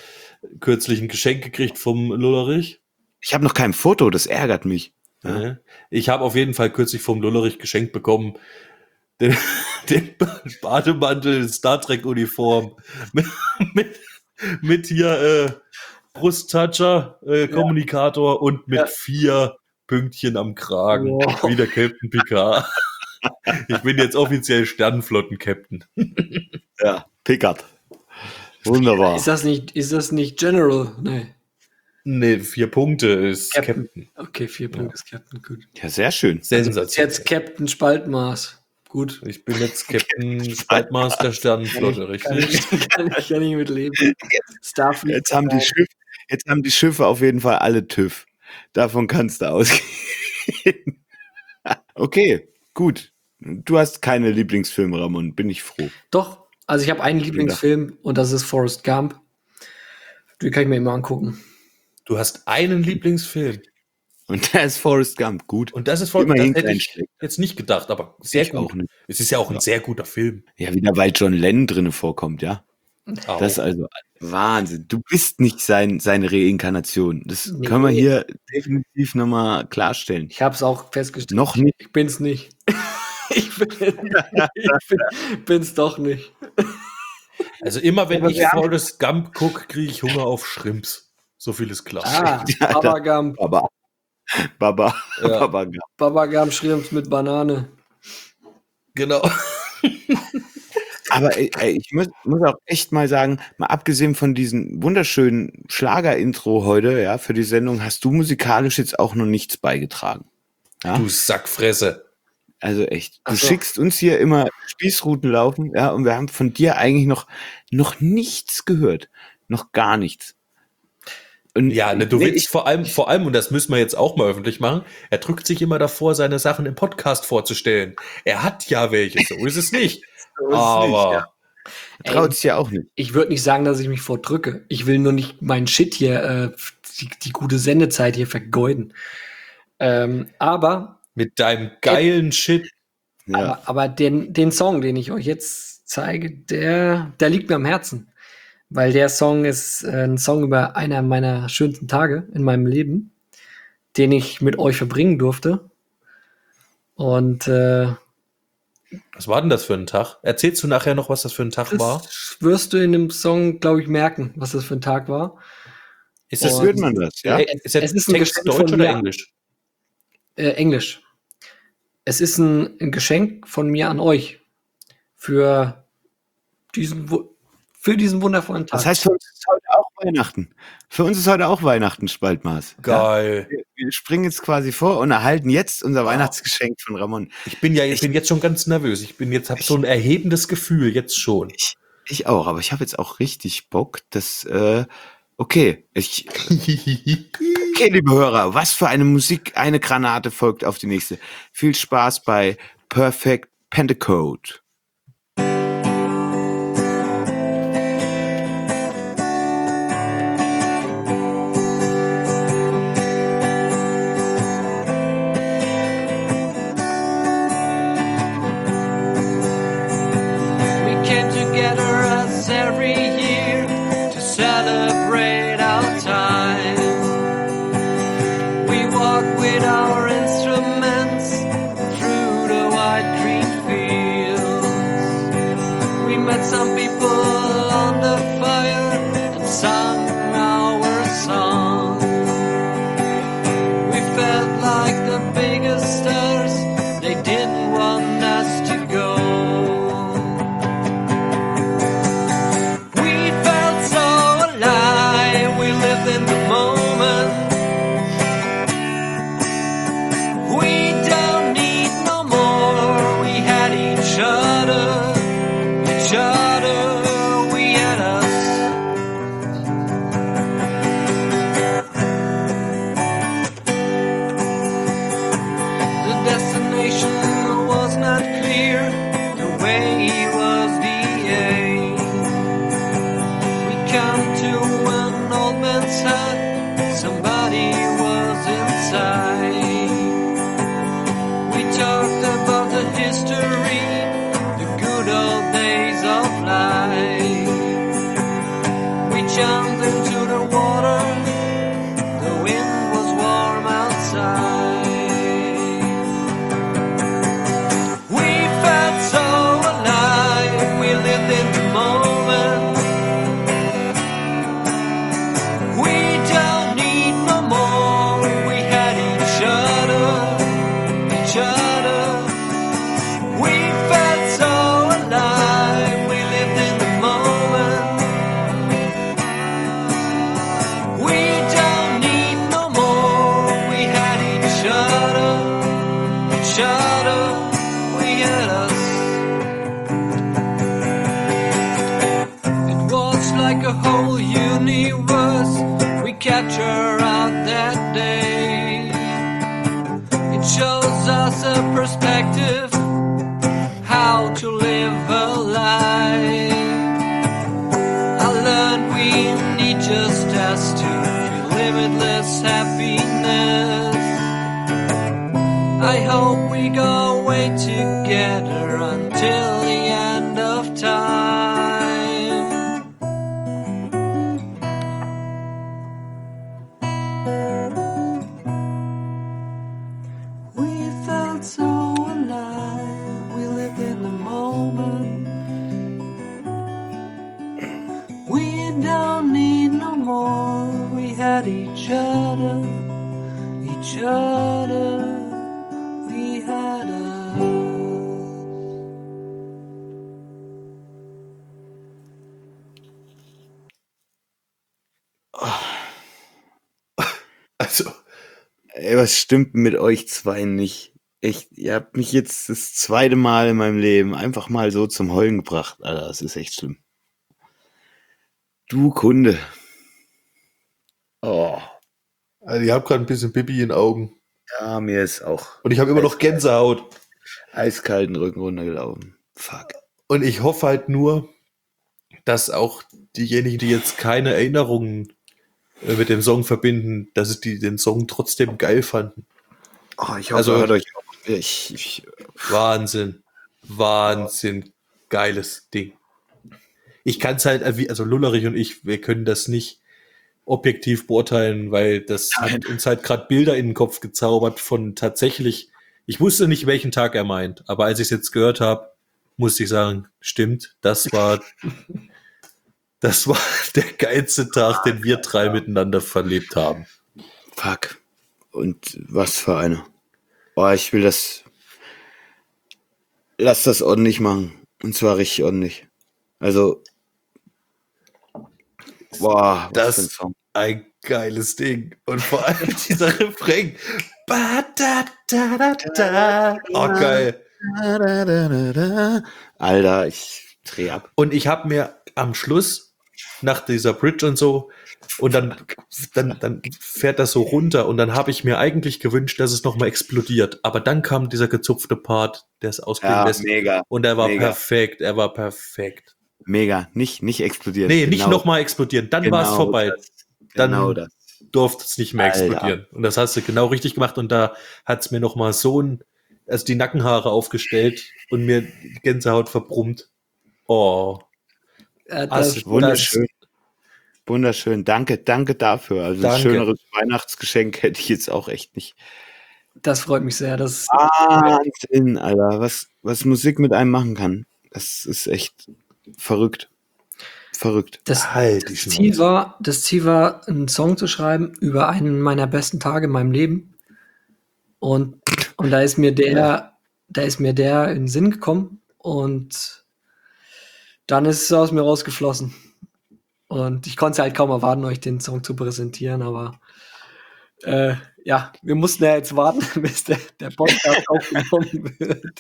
kürzlich ein Geschenk gekriegt vom Lullerich. Ich habe noch kein Foto, das ärgert mich. Ja. Ja. Ich habe auf jeden Fall kürzlich vom Lullerich geschenkt bekommen den, den Bademantel, Star Trek Uniform mit, mit, mit hier äh, Brusttoucher, äh, Kommunikator und mit Ja. vier Pünktchen am Kragen, Wow. wie der Captain Picard. Ich bin jetzt offiziell Sternenflotten-Captain. Ja, Pickard. Wunderbar. Ist das nicht, ist das nicht General? Nee. Nee, vier Punkte ist Captain. Captain. Okay, vier Punkte ist Captain, gut. Ja, sehr schön. Ist Sensationell. jetzt Captain Spaltmaß. Gut. Ich bin jetzt Captain Spaltmaß der Sternenflotte, Kann richtig? ich, kann ich, kann ich mit leben. Starfleet. Jetzt haben, die Schiffe, jetzt haben die Schiffe auf jeden Fall alle TÜV. Davon kannst du ausgehen. Okay, gut. Du hast keine Lieblingsfilme, Ramon. Bin ich froh. Doch, also ich habe einen Lieblingsfilm und das ist Forrest Gump. Den kann ich mir immer angucken. Du hast einen Lieblingsfilm. Und der ist Forrest Gump. Gut. Und das ist voll, Immerhin das hätte kein ich Schlecht. jetzt nicht gedacht, aber sehr Ich gut. auch nicht. Es ist ja auch ein sehr guter Film. Ja, wieder weil John Lennon drinne vorkommt, ja. Auch. Das ist also Wahnsinn. Du bist nicht sein, seine Reinkarnation. Das Nee. können wir hier definitiv nochmal klarstellen. Ich habe es auch festgestellt. Noch nicht. Ich bin's nicht. ich bin, ich bin, bin's doch nicht. Also immer wenn Aber ich wir haben- Forrest Gump gucke, kriege ich Hunger auf Shrimps. So viel ist klar. Ah, Ja, Baba Gump. Baba. Baba. Ja. Baba Gump. Baba Gump Schrimps mit Banane. Genau. Aber ey, ey, ich muss, muss auch echt mal sagen, mal abgesehen von diesem wunderschönen Schlager-Intro heute, ja, für die Sendung, hast du musikalisch jetzt auch noch nichts beigetragen. Ja? Du Sackfresse. Also echt. Du Ach so. schickst uns hier immer Spießruten laufen, ja, und wir haben von dir eigentlich noch, noch nichts gehört. Noch gar nichts. Und Ja, ne, du nee, willst vor allem, vor allem, und das müssen wir jetzt auch mal öffentlich machen, er drückt sich immer davor, seine Sachen im Podcast vorzustellen. Er hat ja welche, so ist es nicht. So ist es Aber nicht, ja. ich traut es ja auch nicht. Ich würde nicht sagen, dass ich mich vordrücke. Ich will nur nicht meinen Shit hier, äh, die, die gute Sendezeit hier vergeuden. Ähm, aber mit deinem geilen Shit, Ja. aber, aber den, den Song, den ich euch jetzt zeige, der, der liegt mir am Herzen. Weil der Song ist äh, ein Song über einer meiner schönsten Tage in meinem Leben, den ich mit euch verbringen durfte. Und äh, was war denn das für ein Tag? Erzählst du nachher noch, was das für ein Tag war? das wirst du in dem Song, glaube ich, merken, was das für ein Tag war. Ist Das das, Und- hört man das, ja? Äh, ist der es ist ein Text Geschenk Deutsch von oder mir. Englisch? Äh, Englisch. Es ist ein, ein Geschenk von mir an euch für diesen, wu- für diesen wundervollen Tag. Das heißt, für uns ist heute auch Weihnachten. Für uns ist heute auch Weihnachten, Spaltmaß. Ja? Geil. Wir, wir springen jetzt quasi vor und erhalten jetzt unser Weihnachtsgeschenk von Ramon. Ich bin ja, ich bin jetzt schon ganz nervös. Ich bin jetzt, hab so ein erhebendes Gefühl, jetzt schon. Ich auch, aber ich habe jetzt auch richtig Bock, dass, äh, okay, ich, okay, liebe Hörer, was für eine Musik, eine Granate folgt auf die nächste. Viel Spaß bei Perfect Pentecost. We came together as every year to celebrate our time. We walk with our instruments through the wide green fields. was we capture out that day. It shows us a perspective, how to live a life. I learned we need just us to feel limitless happiness. I hope we go away together until the end of time. We felt so alive, we lived in the moment. We don't need no more, we had each other, each other. We had us. Also, Ey, was stimmt mit euch zwei nicht? Echt, ihr habt mich jetzt das zweite Mal in meinem Leben einfach mal so zum Heulen gebracht. Alter, das ist echt schlimm. Du Kunde. Oh, also ich habe gerade ein bisschen Pipi in den Augen. ja, mir ist auch Und ich habe immer noch Gänsehaut. eiskalten Rücken runtergelaufen. Fuck. Und ich hoffe halt nur, dass auch diejenigen, die jetzt keine Erinnerungen äh, mit dem Song verbinden, dass sie die, den Song trotzdem geil fanden. Oh, ich hoffe, Also- hört euch auch. Ich, ich, Wahnsinn. Wahnsinn. Geiles Ding. Ich kann es halt, äh, wie- also Lullerich und ich, wir können das nicht objektiv beurteilen, weil das Nein. hat uns halt gerade Bilder in den Kopf gezaubert von tatsächlich, ich wusste nicht, welchen Tag er meint, aber als ich es jetzt gehört habe, musste ich sagen, stimmt, das war das war der geilste Tag, den wir drei miteinander verlebt haben. fuck. Und was für eine. Oh, ich will das. Lass das ordentlich machen. Und zwar richtig ordentlich. Also. Boah, was Das- für ein Song. Ein geiles Ding. Und vor allem dieser Refrain. Ba, da, da, da, da. Oh, geil. Alter, ich dreh ab. Und ich habe mir am Schluss, nach dieser Bridge und so, und dann, dann, dann fährt das so runter und dann habe ich mir eigentlich gewünscht, dass es nochmal explodiert. Aber dann kam dieser gezupfte Part, der es ausgehen Ja, lässt. mega. Und er war mega. perfekt, er war perfekt. Mega. Nicht, nicht explodieren. Nee, nicht Genau- nochmal explodieren, dann war es genau vorbei. das. Dann- Genau das. Durfte es nicht mehr Alter. explodieren. Und das hast du genau richtig gemacht und da hat es mir nochmal so ein, also die Nackenhaare aufgestellt und mir die Gänsehaut verbrummt. Oh. Äh, Das das, ist Wunderschön. Wunderschön. Danke, danke dafür. Also ein Danke. schöneres Weihnachtsgeschenk hätte ich jetzt auch echt nicht. das freut mich sehr. Das, Wahnsinn, Alter. Was, was Musik mit einem machen kann. Das ist echt verrückt. Verrückt. das, Halt die das, Schnauze. Ziel war, das Ziel war, einen Song zu schreiben über einen meiner besten Tage in meinem Leben. Und, und da ist mir der, da ist mir der in den Sinn gekommen und dann ist es aus mir rausgeflossen. Und ich konnte halt kaum erwarten, euch den Song zu präsentieren, aber äh, ja, wir mussten ja jetzt warten, bis der, der Podcast aufgenommen wird.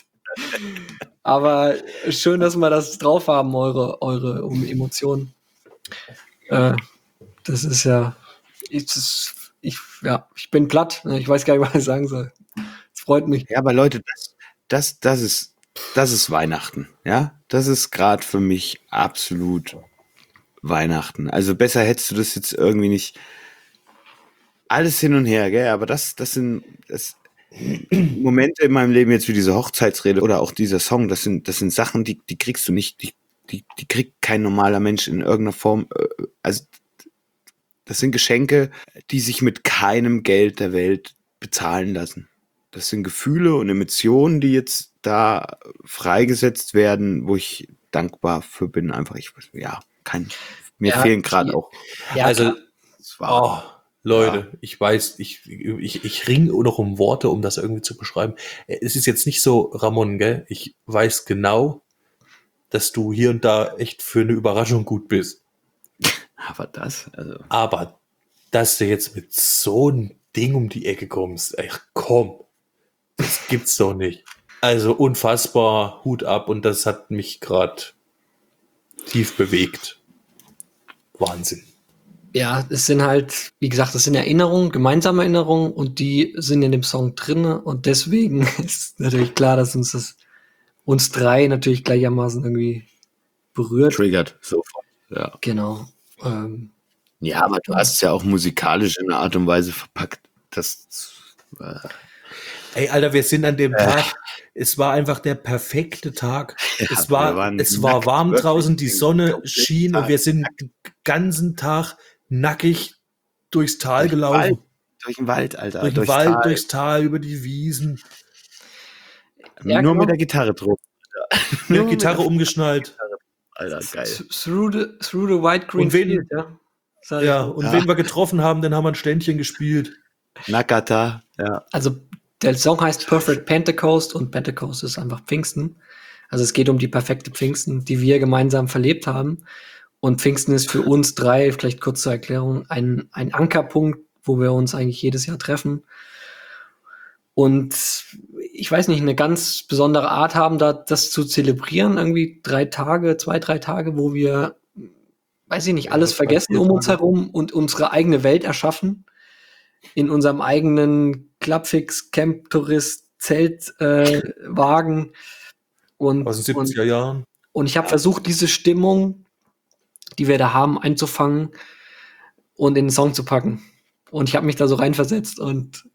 Aber schön, dass wir das drauf haben, eure, eure um Emotionen. Äh, das ist ja, ich, das, ich, ja, ich bin platt. ne, Ich weiß gar nicht, was ich sagen soll. Es freut mich. Ja, aber Leute, das, das, das ist, das ist Weihnachten. Ja, das ist gerade für mich absolut Weihnachten. Also besser hättest du das jetzt irgendwie nicht. Alles hin und her, gell? Aber das, das sind das Momente in meinem Leben jetzt wie diese Hochzeitsrede oder auch dieser Song. Das sind, das sind Sachen, die, die kriegst du nicht. Die, die, die kriegt kein normaler Mensch in irgendeiner Form. äh, Also das sind Geschenke, die sich mit keinem Geld der Welt bezahlen lassen. Das sind Gefühle und Emotionen, die jetzt da freigesetzt werden, wo ich dankbar für bin. Einfach, ich, ja, kein, mir Ja, fehlen gerade die- auch. Ja, also, klar. Es war- oh, Leute, ich weiß, ich, ich, ich ringe noch um Worte, um das irgendwie zu beschreiben. Es ist jetzt nicht so, Ramon, gell? Ich weiß genau, dass du hier und da echt für eine Überraschung gut bist. Aber das, also. Aber dass du jetzt mit so einem Ding um die Ecke kommst, ey, komm, das gibt's doch nicht. Also unfassbar, Hut ab, und das hat mich gerade tief bewegt. Wahnsinn. ja, es sind halt, wie gesagt, es sind Erinnerungen, gemeinsame Erinnerungen und die sind in dem Song drinne und deswegen ist natürlich klar, dass uns das uns drei natürlich gleichermaßen irgendwie berührt. Triggert sofort. Ja. Genau. Ähm, Ja, aber du hast es ja auch musikalisch in einer Art und Weise verpackt. Das äh, Ey, Alter, wir sind an dem Tag, es war einfach der perfekte Tag. Ja, es wir war, waren es war nackt, warm wirklich, draußen, die den Sonne kompletten schien Tag und wir sind den ganzen Tag nackig durchs Tal durch den gelaufen. Wald, durch den Wald, Alter. Durch den durchs Wald, Tal. durchs Tal, über die Wiesen. Ja, Nur genau. mit der Gitarre drauf. Mit Nur der mit Gitarre der- umgeschnallt. Alter, geil. th- through the through the white green Und wen- field, ja. Sag ich Ja, so. und Ja. wen wir getroffen haben, dann haben wir ein Ständchen gespielt. Nakata, ja. Also der Song heißt Perfect Pentecost und Pentecost ist einfach Pfingsten. Also es geht um die perfekte Pfingsten, die wir gemeinsam verlebt haben. Und Pfingsten ist für uns drei, vielleicht kurz zur Erklärung, ein, ein Ankerpunkt, wo wir uns eigentlich jedes Jahr treffen. Und ich weiß nicht, eine ganz besondere Art haben, da das zu zelebrieren. Irgendwie drei Tage, zwei, drei Tage, wo wir, weiß ich nicht, Ja, alles zwei, vergessen vier um uns Tage. herum und unsere eigene Welt erschaffen. In unserem eigenen Clubfix, Camp, Tourist, Zeltwagen. Äh, Wagen. und, Aus den und, siebziger Jahren. und ich habe versucht, diese Stimmung, die wir da haben, einzufangen und in den Song zu packen. Und ich habe mich da so reinversetzt. Und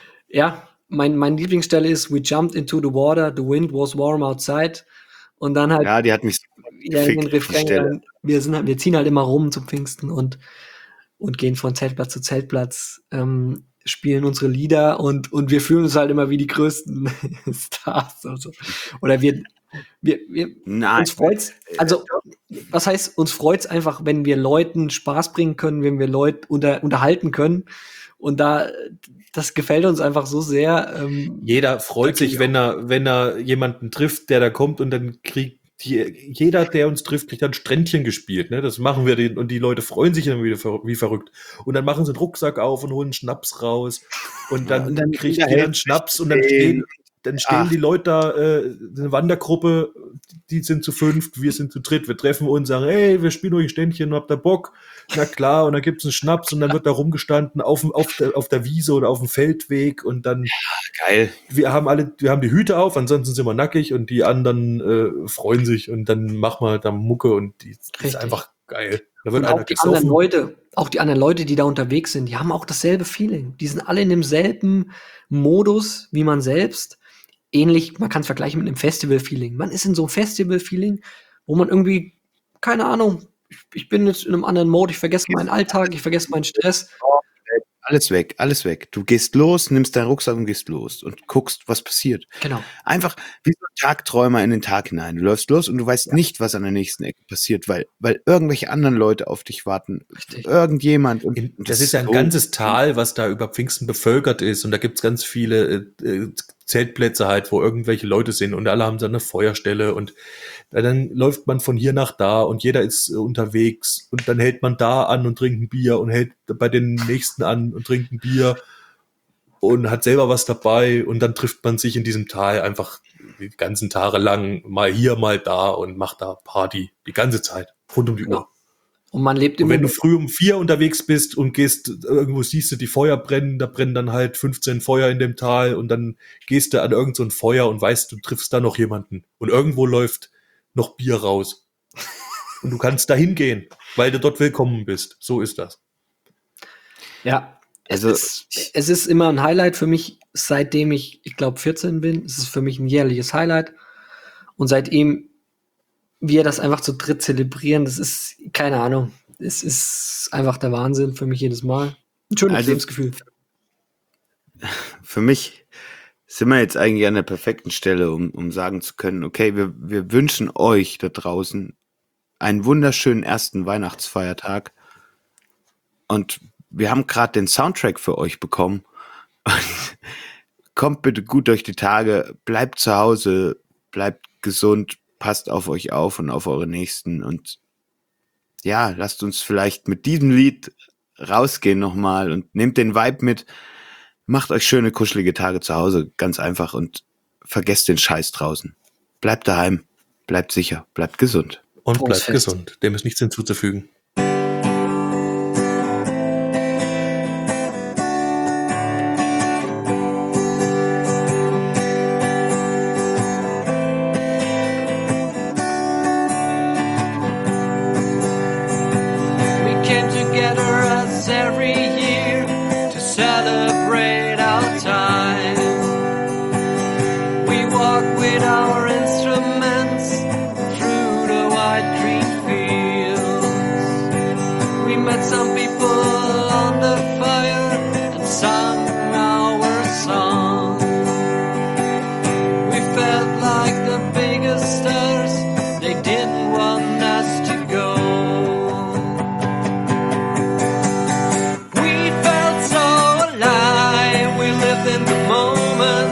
ja, mein, meine Lieblingsstelle ist We jumped into the water, the wind was warm outside. Und dann halt Ja, die hat mich wieder in den gefickt, die Refrain Stelle. rein. Wir, sind halt, wir ziehen halt immer rum zum Pfingsten und, und gehen von Zeltplatz zu Zeltplatz, ähm, spielen unsere Lieder und, und wir fühlen uns halt immer wie die größten Stars. Also. Oder wir, wir, wir Nein. uns freut's, also was heißt, uns freut's einfach, wenn wir Leuten Spaß bringen können, wenn wir Leute unter, unterhalten können. Und da, das gefällt uns einfach so sehr. Ähm, Jeder freut Da sich, krieg ich wenn er, wenn er jemanden trifft, der da kommt und dann kriegt die, jeder, der uns trifft, kriegt dann Strändchen gespielt. Ne? Das machen wir den, und die Leute freuen sich dann wieder ver- wie verrückt. Und dann machen sie einen Rucksack auf und holen einen Schnaps raus. Und dann, Ja, und dann kriegt jeder jeder hält einen sich Schnaps und dann den- stehen, dann stehen Ach. die Leute da, äh, eine Wandergruppe, die sind zu fünft, wir sind zu dritt. Wir treffen uns, sagen, hey, wir spielen euch ein Ständchen, habt ihr Bock? Na klar, und dann gibt's einen Schnaps und dann wird da rumgestanden auf, dem- auf, der, auf der Wiese oder auf dem Feldweg und dann Geil. wir haben alle, wir haben die Hüte auf, ansonsten sind wir nackig und die anderen äh, freuen sich und dann machen wir da Mucke und die ist Richtig. einfach geil. Da wird Und einer auch die anderen gesoffen. Leute, auch die anderen Leute, die da unterwegs sind, die haben auch dasselbe Feeling. Die sind alle in demselben Modus wie man selbst. Ähnlich, man kann es vergleichen mit einem Festival-Feeling. Man ist in so einem Festival-Feeling, wo man irgendwie, keine Ahnung, ich, ich bin jetzt in einem anderen Mode, ich vergesse meinen Alltag, ich vergesse meinen Stress. Alles weg, alles weg. Du gehst los, nimmst deinen Rucksack und gehst los und guckst, was passiert. Genau. Einfach wie so ein Tagträumer in den Tag hinein. Du läufst los und du weißt nicht, was an der nächsten Ecke passiert, weil, weil irgendwelche anderen Leute auf dich warten. Richtig. Irgendjemand. Und In, das ist ja ein so- ganzes Tal, was da über Pfingsten bevölkert ist und da gibt's ganz viele äh, äh, Zeltplätze halt, wo irgendwelche Leute sind und alle haben so eine Feuerstelle und dann läuft man von hier nach da und jeder ist äh, unterwegs und dann hält man da an und trinkt ein Bier und hält bei den nächsten an und trinkt ein Bier und hat selber was dabei und dann trifft man sich in diesem Tal einfach die ganzen Tage lang mal hier, mal da und macht da Party die ganze Zeit, rund um die Genau. Uhr. Und man lebt Und immer. wenn du früh um vier unterwegs bist und gehst, irgendwo siehst du die Feuer brennen, da brennen dann halt fünfzehn Feuer in dem Tal und dann gehst du an irgend so ein Feuer und weißt, du triffst da noch jemanden. Und irgendwo läuft noch Bier raus. Und du kannst da hingehen, weil du dort willkommen bist. So ist das. Ja, Also, es, es ist immer ein Highlight für mich, seitdem ich, ich glaube, vierzehn bin. Es ist für mich ein jährliches Highlight. Und seitdem wir das einfach zu dritt zelebrieren, das ist, keine Ahnung, es ist einfach der Wahnsinn für mich jedes Mal. Ein schönes Also- Lebensgefühl. für mich sind wir jetzt eigentlich an der perfekten Stelle, um, um sagen zu können, okay, wir, wir wünschen euch da draußen einen wunderschönen ersten Weihnachtsfeiertag. Und wir haben gerade den Soundtrack für euch bekommen. Und kommt bitte gut durch die Tage, bleibt zu Hause, bleibt gesund, passt auf euch auf und auf eure Nächsten. Und ja, lasst uns vielleicht mit diesem Lied rausgehen nochmal und nehmt den Vibe mit. Macht euch schöne, kuschelige Tage zu Hause, ganz einfach, und vergesst den Scheiß draußen. Bleibt daheim, bleibt sicher, bleibt gesund. Und Prost bleibt fest. gesund. Dem ist nichts hinzuzufügen. people on the fire and sung our song. We felt like the biggest stars, they didn't want us to go. We felt so alive, we lived in the moment.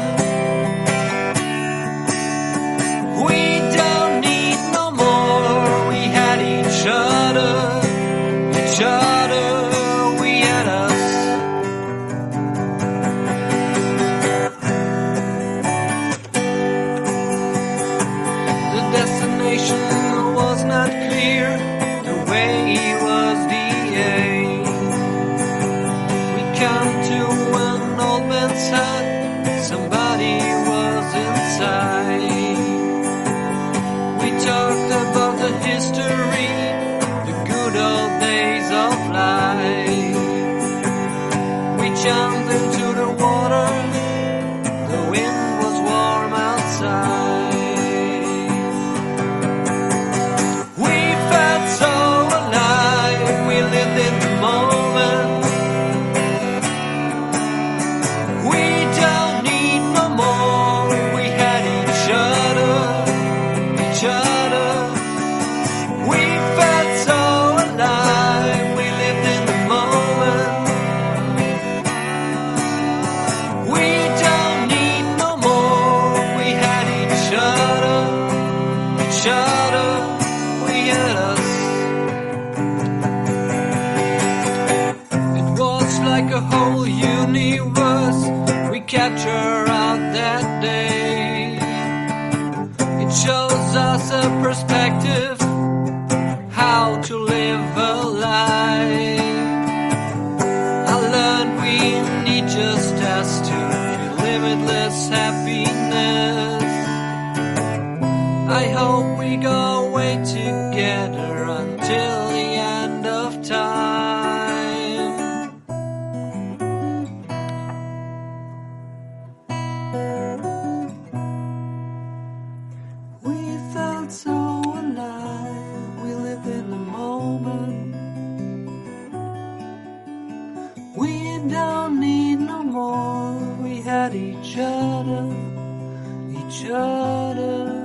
We don't need no more, we had each other, each other, we had us. The destination was not clear, the way was the aim. We come to an old man's hut, somebody was inside. We talked about the history, the good old days of life. We jumped into the water, the wind was warm outside. We felt so alive, we lived in the moment. We don't need no more, we had each other, each other. We felt so alive, we lived in the moment. We don't need no more, we had each other, each other, we had us. It was like a whole universe we captured out that day. It shows us a perspective, how to live a life. I learned we need just us to feel limitless happiness. I hope we go away together until the end of time. We felt so alive, we lived in the moment. We don't need no more, we had each other, each other.